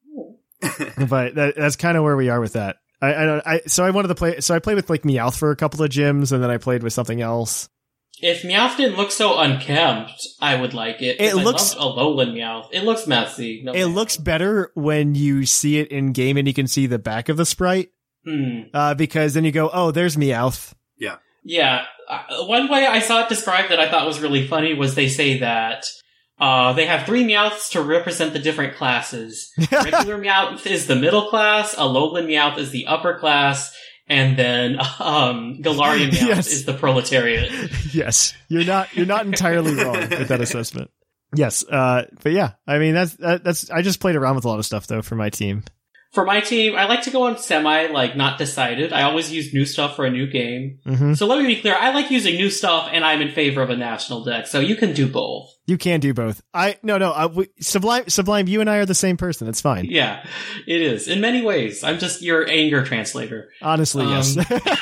but that, that's kind of where we are with that. I, I, don't- I so I wanted to play. So I played with like Meowth for a couple of gyms, and then I played with something else. If Meowth didn't look so unkempt, I would like it. 'cause It I looks- loved Alolan Meowth. It looks messy. No It looks better when you see it in game and you can see the back of the sprite, Hmm. uh, because then you go, "Oh, there's Meowth." Yeah. Uh, one way I saw it described that I thought was really funny was they say that uh, they have three Meowths to represent the different classes. Regular Meowth is the middle class, Alolan Meowth is the upper class, and then um, Galarian Meowth Yes. is the proletariat. Yes, you're not you're not entirely wrong with that assessment. Yes, uh, but yeah, I mean that's that, that's I just played around with a lot of stuff though for my team. For my team, I like to go on semi, like, not decided. I always use new stuff for a new game. Mm-hmm. So let me be clear, I like using new stuff, and I'm in favor of a national deck, so you can do both. You can do both. I no no uh, we, Sublime Sublime. You and I are the same person. It's fine. Yeah, it is. In many ways. I'm just your anger translator. Honestly, Um, yes.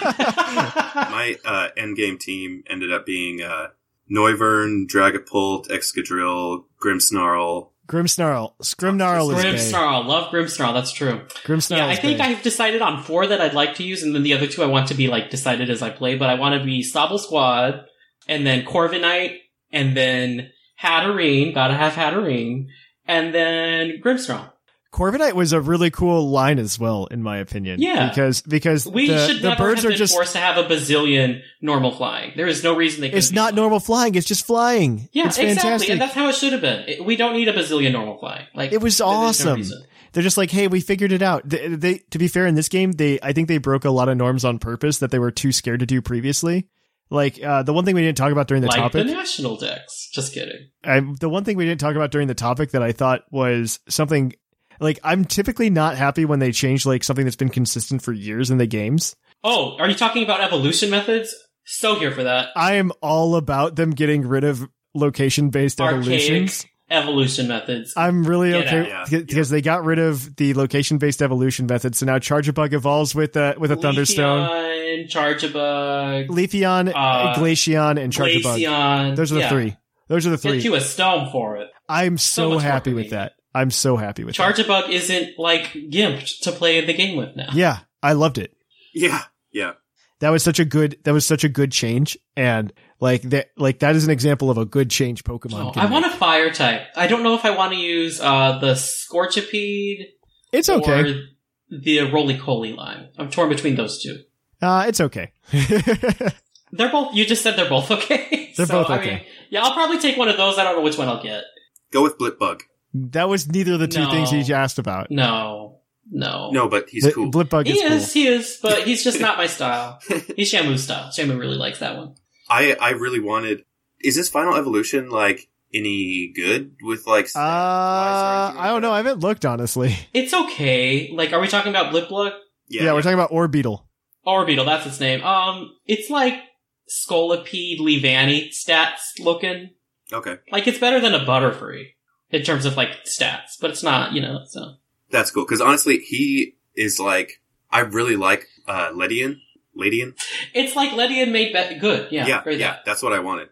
My uh, endgame team ended up being uh, Noivern, Dragapult, Excadrill, Grimmsnarl. Grimmsnarl. Grimsnarl is bae. Grimmsnarl. Love Grimmsnarl. That's true. Grimmsnarl Yeah, I is think bae. I've decided on four that I'd like to use, and then the other two I want to be, like, decided as I play, but I want to be Sobble Squad, and then Corviknight, and then Hatterene. Gotta have Hatterene. And then Grimmsnarl. Corviknight was a really cool line as well, in my opinion. Yeah. because because We the, should the never birds have are been just. forced to have a bazillion normal flying. There is no reason they couldn't It's be not flying. normal flying. It's just flying. Yeah, it's exactly, fantastic. and that's how it should have been. It- we don't need a bazillion normal flying. Like It was there- there's no awesome. reason. They're just like, hey, we figured it out. They, they, to be fair, in this game, they I think they broke a lot of norms on purpose that they were too scared to do previously. Like uh, the one thing we didn't talk about during the Like topic, the national decks. Just kidding. I, the one thing we didn't talk about during the topic that I thought was something like I'm typically not happy when they change like something that's been consistent for years in the games. Oh, are you talking about evolution methods? So here for that. I am all about them getting rid of location based evolutions. Archaic evolution methods. I'm really Get okay out. because because they got rid of the location based evolution method. So now Charjabug evolves with a with a Thunderstone. Leafeon, Charjabug, Leafeon, Uh, Glaceon, and Charjabug. Glaceon. Those are the Yeah. three. Those are the three. Get you a stone for it. I'm so, much more happy with convenient. that. I'm so happy with that. Charjabug isn't like gimped to play the game with now. Yeah, I loved it. Yeah, yeah. That was such a good. That was such a good change, and like that. Like that is an example of a good change Pokemon. Oh, can I want a make. fire type. I don't know if I want to use uh, the Scorchipede It's okay. or the Roly-Poly line. I'm torn between those two. Uh, it's okay. They're both. You just said they're both okay. They're So, both I okay. mean, yeah, I'll probably take one of those. I don't know which one I'll get. Go with Blipbug. That was neither of the two No. things he asked about. No, no, No, but he's The- cool. Blipbug He is is, cool. he is, but he's just not my style. He's Shamu's style. Shamu really likes that one. I I really wanted. Is this final evolution like any good with like? stat Uh, wise or anything like I don't know. I that? haven't looked honestly. It's okay. Like, are we talking about Blipbug? Yeah, we're talking about Orbeetle. Orbeetle, that's its name. Um, it's like Scolipede Leavanny stats looking. Okay, Like, it's better than a Butterfree in terms of, like, stats, but it's not, you know, so. that's cool. Because honestly, he is like I really like uh Ledian. Ledian. It's like Ledian made be- good. Yeah, Yeah, very yeah, that's what I wanted.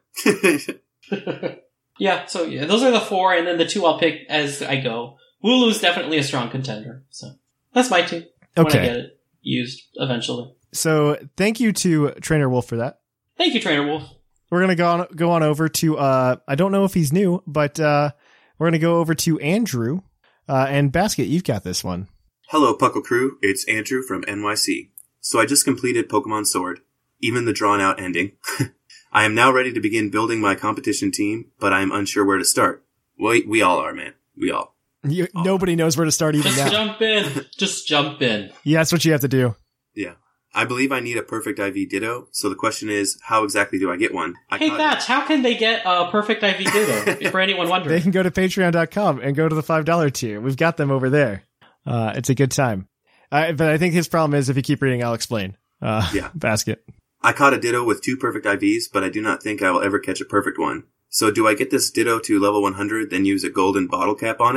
good. Yeah, so yeah, those are the four, and then the two I'll pick as I go. Wooloo's definitely a strong contender, so. That's my team. When I Okay. get it used eventually. So thank you to Trainer Wolf for that. Thank you, Trainer Wolf. We're gonna go on go on over to uh I don't know if he's new, but uh we're gonna go over to Andrew. Uh and Basket, you've got this one. Hello, Puckle Crew. It's Andrew from N Y C. So I just completed Pokemon Sword, even the drawn-out ending. I am now ready to begin building my competition team, but I am unsure where to start. We we all are, man. We all. You, Nobody knows where to start even Just now. jump in. Just jump in. Yeah, that's what you have to do. Yeah. I believe I need a perfect I V Ditto, so the question is, how exactly do I get one? I Hey, caught- Thatch, how can they get a perfect I V Ditto? For anyone They wondering. can go to patreon dot com and go to the five dollar tier. We've got them over there. Uh it's a good time. Uh, but I think his problem is if you keep reading, I'll explain. Uh Yeah. Basket. I caught a Ditto with two perfect I Vs, but I do not think I will ever catch a perfect one. So do I get this Ditto to level one hundred, then use a golden bottle cap on it?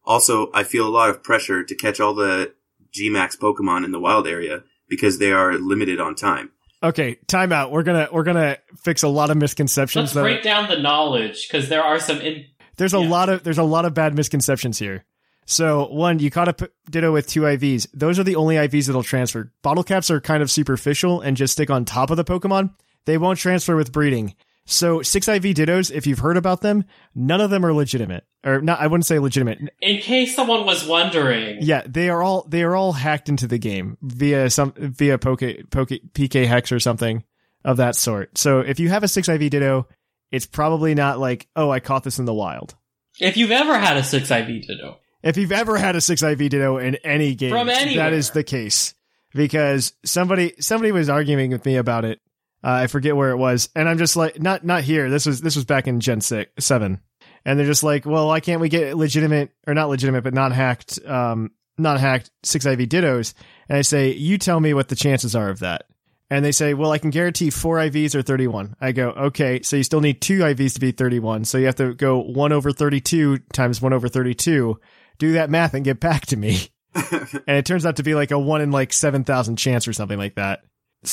Also, I feel a lot of pressure to catch all the G MAX Pokemon in the wild area because they are limited on time. Okay, time out. We're gonna we're gonna fix a lot of misconceptions. Let's though. break down the knowledge, because there are some... In- there's a yeah. lot of there's a lot of bad misconceptions here. So, one, you caught a P- Ditto with two I Vs. Those are the only I Vs that'll transfer. Bottle caps are kind of superficial and just stick on top of the Pokemon. They won't transfer with breeding. So, six I V Dittos, if you've heard about them, none of them are legitimate. Or, not, I wouldn't say legitimate. In case someone was wondering. Yeah, they are all they are all hacked into the game via some via Poke, Poke, P K Hex or something of that sort. So, if you have a six I V Ditto, it's probably not like, oh, I caught this in the wild. If you've ever had a six I V Ditto. If you've ever had a six I V Ditto in any game, From anywhere. that is the case. Because somebody somebody was arguing with me about it. Uh, I forget where it was, and I'm just like, not not here. This was this was back in Gen six, seven, and they're just like, well, why can't we get legitimate or not legitimate, but non hacked, um, non hacked six I V Dittos? And I say, you tell me what the chances are of that. And they say, well, I can guarantee four I Vs or thirty-one. I go, okay, so you still need two I Vs to be thirty-one, so you have to go one over thirty-two times one over thirty-two. Do that math and get back to me. And it turns out to be like a one in like seven thousand chance or something like that.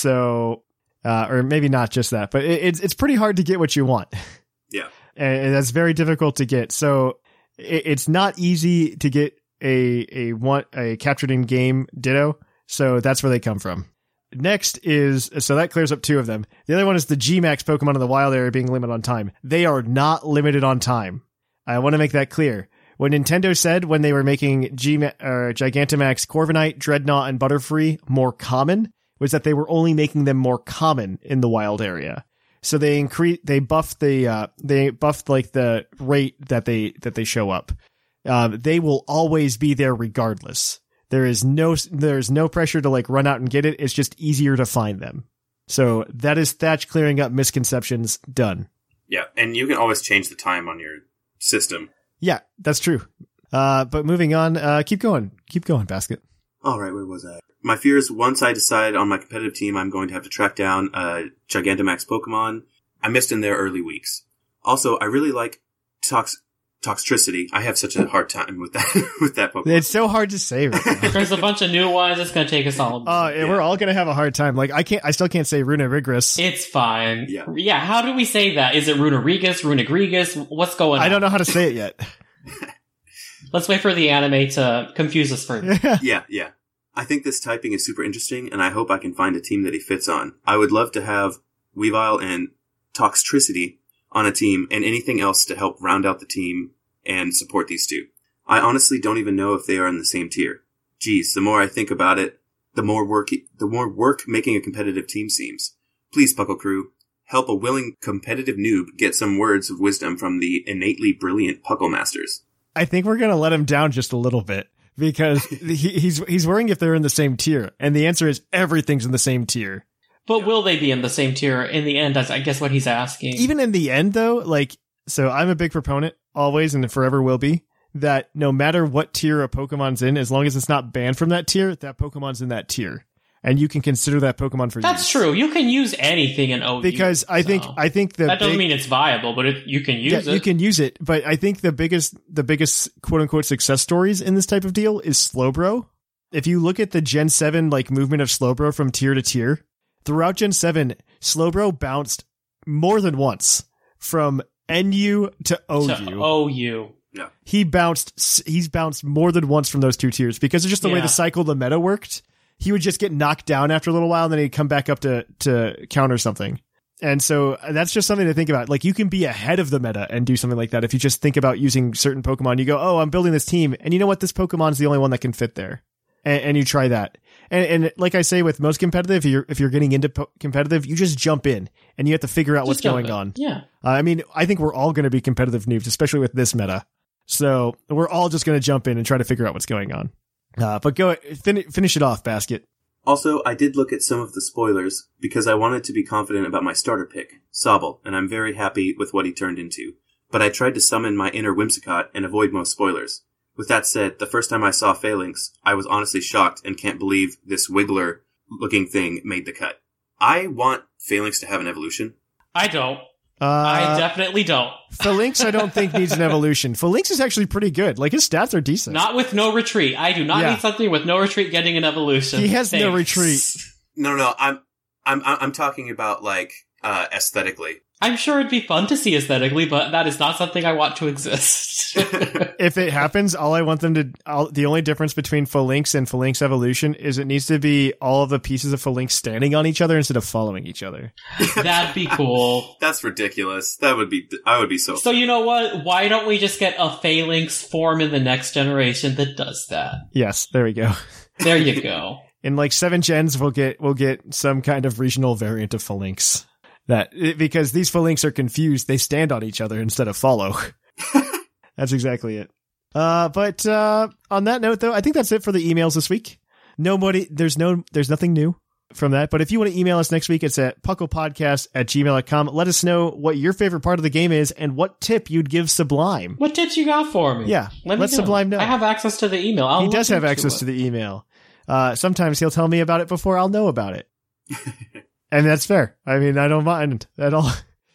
So. Uh, or maybe not just that, but it, it's it's pretty hard to get what you want. Yeah. And that's very difficult to get. So it, it's not easy to get a a one a captured in game Ditto. So that's where they come from. Next is, so that clears up two of them. The other one is the G MAX Pokemon in the wild area being limited on time. They are not limited on time. I want to make that clear. What Nintendo said when they were making G or Gigantamax, Corviknight, Dreadnought, and Butterfree more common was that they were only making them more common in the wild area. So they increase, they buffed the, uh, they buffed like the rate that they, that they show up. Um, they will always be there regardless. There is no, there's no pressure to like run out and get it. It's just easier to find them. So that is Thatch clearing up misconceptions done. Yeah. And you can always change the time on your system. Yeah, that's true. Uh, but moving on, uh, keep going, keep going, Basket. All right, where was I? My fear is once I decide on my competitive team, I'm going to have to track down a Gigantamax Pokemon. I missed in their early weeks. Also, I really like Tox Toxtricity. I have such a hard time with that with that Pokemon. It's so hard to say right now. There's a bunch of new ones. It's going to take us all. Uh, yeah. We're all going to have a hard time. Like, I can't, I still can't say Runerigrus. It's fine. Yeah. Yeah, how do we say that? Is it Runerigus, Runigrigus? What's going on? I don't know how to say it yet. Let's wait for the anime to confuse us further. yeah, yeah. I think this typing is super interesting, and I hope I can find a team that he fits on. I would love to have Weavile and Toxtricity on a team, and anything else to help round out the team and support these two. I honestly don't even know if they are in the same tier. Geez, the more I think about it, the more work the more work making a competitive team seems. Please, Puckle Crew, help a willing competitive noob get some words of wisdom from the innately brilliant Puckle Masters. I think we're going to let him down just a little bit. Because he, he's he's worrying if they're in the same tier, and the answer is everything's in the same tier. But will they be in the same tier in the end? That's, I guess, what he's asking. Even in the end, though, like, so I'm a big proponent, always and forever will be, that no matter what tier a Pokemon's in, as long as it's not banned from that tier, that Pokemon's in that tier. And you can consider that Pokemon for That's use. true. You can use anything in O U. Because I so. think I think the that doesn't big, mean it's viable, but it, you can use yeah, it. you can use it. But I think the biggest the biggest quote unquote success stories in this type of deal is Slowbro. If you look at the Gen seven like movement of Slowbro from tier to tier, throughout Gen seven, Slowbro bounced more than once from N U to O U. To O U. Yeah. He bounced he's bounced more than once from those two tiers because of just the way Yeah. the cycle the meta worked. He would just get knocked down after a little while, and then he'd come back up to, to counter something. And so that's just something to think about. Like, you can be ahead of the meta and do something like that if you just think about using certain Pokemon. You go, oh, I'm building this team, and you know what? This Pokemon's the only one that can fit there. And, and you try that. And, and like I say, with most competitive, if you're, if you're getting into po- competitive, you just jump in, and you have to figure out Just what's jump going in. on. Yeah. Uh, I mean, I think we're all going to be competitive noobs, especially with this meta. So we're all just going to jump in and try to figure out what's going on. Uh, but go fin- finish it off, Basket. Also, I did look at some of the spoilers because I wanted to be confident about my starter pick, Sobble, and I'm very happy with what he turned into. But I tried to summon my inner Whimsicott and avoid most spoilers. With that said, the first time I saw Phalanx, I was honestly shocked and can't believe this Wiggler-looking thing made the cut. I want Phalanx to have an evolution. I don't. Uh, I definitely don't. Phalanx, I don't think needs an evolution. Phalanx is actually pretty good. Like, his stats are decent. Not with no retreat. I do not Yeah. need something with no retreat getting an evolution. He has no Thanks. retreat. No, no, I'm, I'm, I'm talking about like uh, aesthetically. I'm sure it'd be fun to see aesthetically, but that is not something I want to exist. If it happens, all I want them to, all, the only difference between Phalanx and Phalanx Evolution is it needs to be all of the pieces of Phalanx standing on each other instead of following each other. That'd be cool. That's ridiculous. That would be. I would be so. So you know what? Why don't we just get a Phalanx form in the next generation that does that? Yes, there we go. There you go. In like seven gens, we'll get we'll get some kind of regional variant of Phalanx. That because these Phalanx are confused, they stand on each other instead of follow. That's exactly it. Uh, but uh, on that note, though, I think that's it for the emails this week. Nobody, there's no, there's nothing new from that. But if you want to email us next week, it's at pucklepodcast at gmail dot com. Let us know what your favorite part of the game is and what tip you'd give Sublime. What tips you got for me? Yeah, Let me let know. Sublime know. I have access to the email. I'll He does look have into access it. to the email. Uh, sometimes he'll tell me about it before I'll know about it. And that's fair. I mean, I don't mind at all.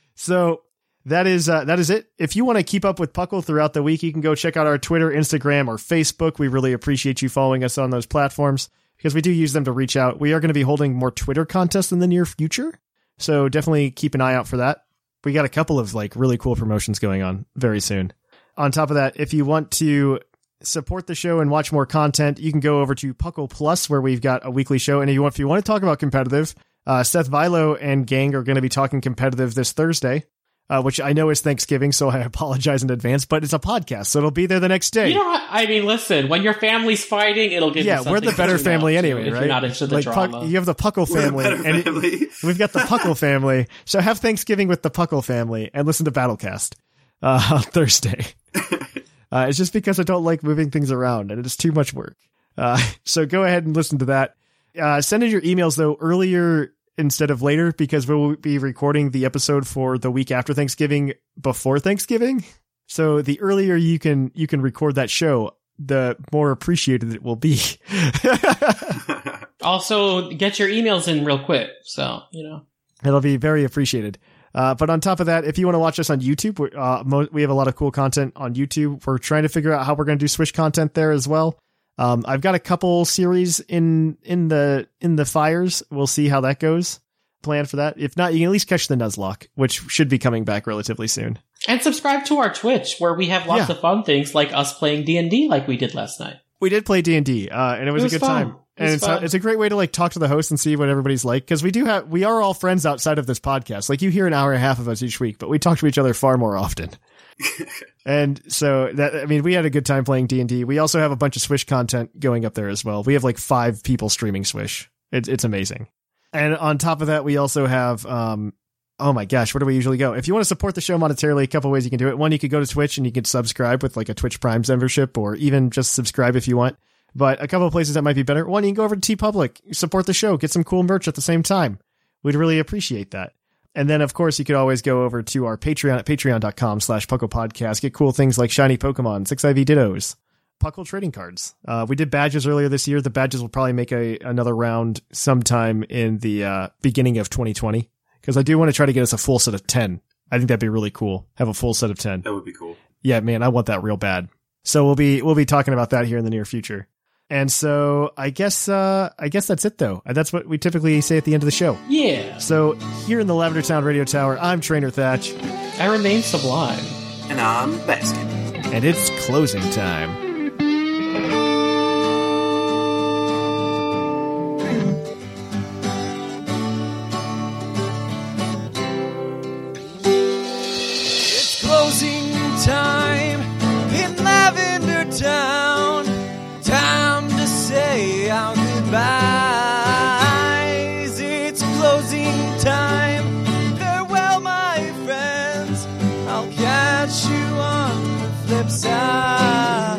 So that is uh, that is it. If you want to keep up with Puckle throughout the week, you can go check out our Twitter, Instagram, or Facebook. We really appreciate you following us on those platforms because we do use them to reach out. We are going to be holding more Twitter contests in the near future. So definitely keep an eye out for that. We got a couple of like really cool promotions going on very soon. On top of that, if you want to support the show and watch more content, you can go over to Puckle Plus, where we've got a weekly show. And if you want, if you want to talk about competitive, uh, Seth Vilo and gang are going to be talking competitive this Thursday, uh, which I know is Thanksgiving, so I apologize in advance, but it's a podcast, so it'll be there the next day. You know what? I mean, listen, when your family's fighting, it'll give Yeah, you something we're the better to tune family out to anyway, if right? you're not into the Like, drama. Puck, you have the Puckle We're the family, better and family. we've got the Puckle family. So have Thanksgiving with the Puckle family and listen to Battlecast uh, on Thursday. Uh, it's just because I don't like moving things around, and it is too much work. Uh, so go ahead and listen to that. Uh, send in your emails, though, earlier instead of later, because we'll be recording the episode for the week after Thanksgiving before Thanksgiving. So the earlier you can you can record that show, the more appreciated it will be. Also, get your emails in real quick, so, you know. It'll be very appreciated. Uh, but on top of that, if you want to watch us on YouTube, we- uh, mo- we have a lot of cool content on YouTube. We're trying to figure out how we're going to do Swish content there as well. Um, I've got a couple series in in the in the fires. We'll see how that goes. Plan for that. If not, you can at least catch the Nuzlocke, which should be coming back relatively soon. And subscribe to our Twitch, where we have lots Yeah. of fun things, like us playing D and D like we did last night. We did play D and D, uh, and it was, It was a good fun. time. It And was it's a, fun. it's a great way to like talk to the host and see what everybody's like, because we do have we are all friends outside of this podcast. Like, you hear an hour and a half of us each week, but we talk to each other far more often. And so that I mean, we had a good time playing D and D. We also have a bunch of Swish content going up there as well. We have like five people streaming Swish. It's it's amazing. And on top of that, we also have um oh my gosh, where do we usually go? If you want to support the show monetarily, a couple ways you can do it. One, you could go to Twitch and you could subscribe with like a Twitch Prime membership, or even just subscribe if you want. But a couple of places that might be better. One, you can go over to TeePublic, support the show, get some cool merch at the same time. We'd really appreciate that. And then, of course, you could always go over to our Patreon at patreon.com slash Puckle Podcast. Get cool things like shiny Pokemon, six I V Dittos, Puckle trading cards. Uh, we did badges earlier this year. The badges will probably make a another round sometime in the uh, beginning of twenty twenty, because I do want to try to get us a full set of ten. I think that'd be really cool. Have a full set of ten. That would be cool. Yeah, man, I want that real bad. So we'll be we'll be talking about that here in the near future. And so I guess uh, I guess that's it, though. That's what we typically say at the end of the show. Yeah. So here in the Lavender Town Radio Tower, I'm Trainer Thatch, I remain sublime. And I'm Basket. and it's closing time. It's closing time in Lavender Town. Time to say our goodbyes. It's closing time. Farewell, my friends. I'll catch you on the flip side.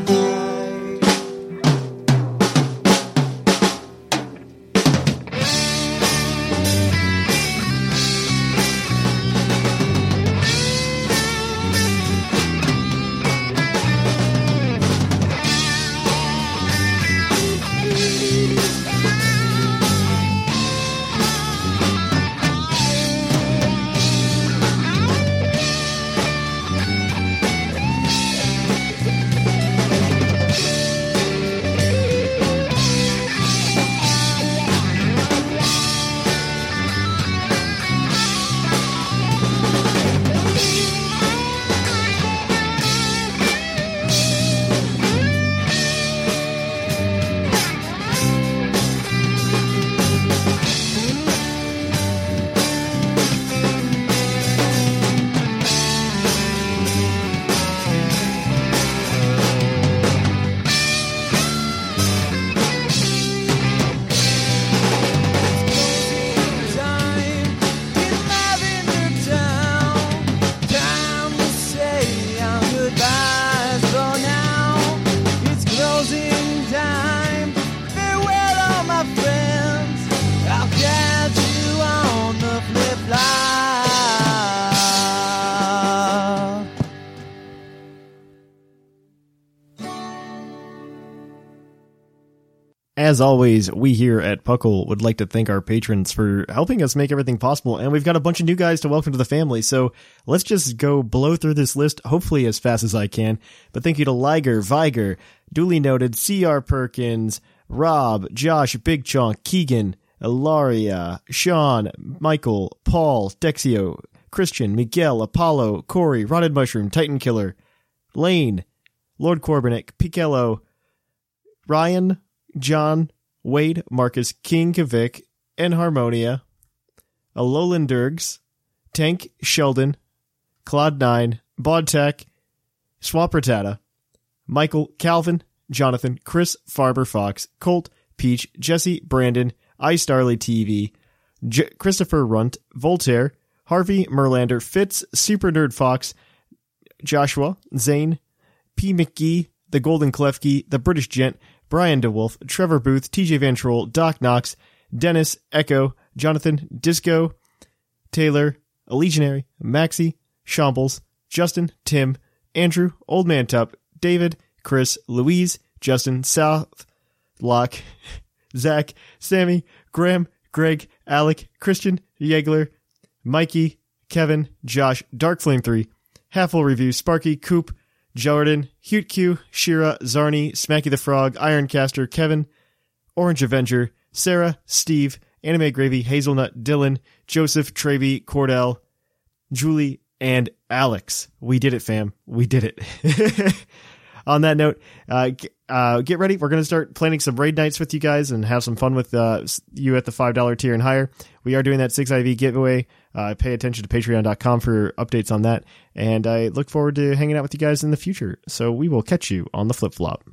as always, we here at Puckle would like to thank our patrons for helping us make everything possible, and we've got a bunch of new guys to welcome to the family, so let's just go blow through this list, hopefully as fast as I can. But thank you to Liger, Viger, Duly Noted, C R Perkins, Rob, Josh, Big Chonk, Keegan, Ilaria, Sean, Michael, Paul, Dexio, Christian, Miguel, Apollo, Corey, Rotted Mushroom, Titan Killer, Lane, Lord Corbinick, Picello, Ryan, John, Wade, Marcus, King Kavik, Enharmonia, Alolan Durgs, Tank, Sheldon, Cloud nine, Bodtech, Swappertata, Michael, Calvin, Jonathan, Chris, Farber Fox, Colt, Peach, Jesse, Brandon, iStarly T V, J- Christopher Runt, Voltaire, Harvey, Merlander, Fitz, Super Nerd Fox, Joshua, Zane, P. McGee, The Golden Klefki, The British Gent, Brian DeWolf, Trevor Booth, T J Van Troll, Doc Knox, Dennis, Echo, Jonathan, Disco, Taylor, A Legionary, Maxi, Shambles, Justin, Tim, Andrew, Old Man Tup, David, Chris, Louise, Justin, South, Locke, Zach, Sammy, Graham, Greg, Alec, Christian, Yegler, Mikey, Kevin, Josh, Dark Flame three, Halffle Review, Sparky, Coop, Jordan, Hute Q, Shira, Zarni, Smacky the Frog, Ironcaster, Kevin, Orange Avenger, Sarah, Steve, Anime Gravy, Hazelnut, Dylan, Joseph, Traby, Cordell, Julie, and Alex. We did it, fam. We did it. On that note, uh, uh, get ready. We're going to start planning some raid nights with you guys and have some fun with uh, you at the five dollar tier and higher. We are doing that six I V giveaway. Uh, pay attention to patreon dot com for updates on that. And I look forward to hanging out with you guys in the future. So we will catch you on the flip-flop.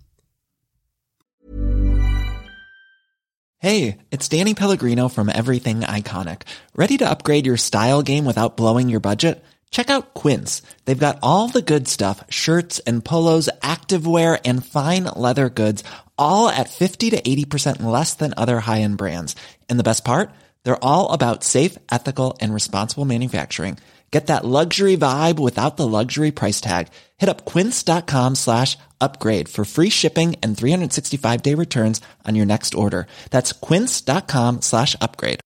Hey, it's Danny Pellegrino from Everything Iconic. Ready to upgrade your style game without blowing your budget? Check out Quince. They've got all the good stuff, shirts and polos, activewear, and fine leather goods, all at fifty to eighty percent less than other high-end brands. And the best part? They're all about safe, ethical, and responsible manufacturing. Get that luxury vibe without the luxury price tag. Hit up quince.com slash upgrade for free shipping and three sixty-five day returns on your next order. That's quince.com slash upgrade.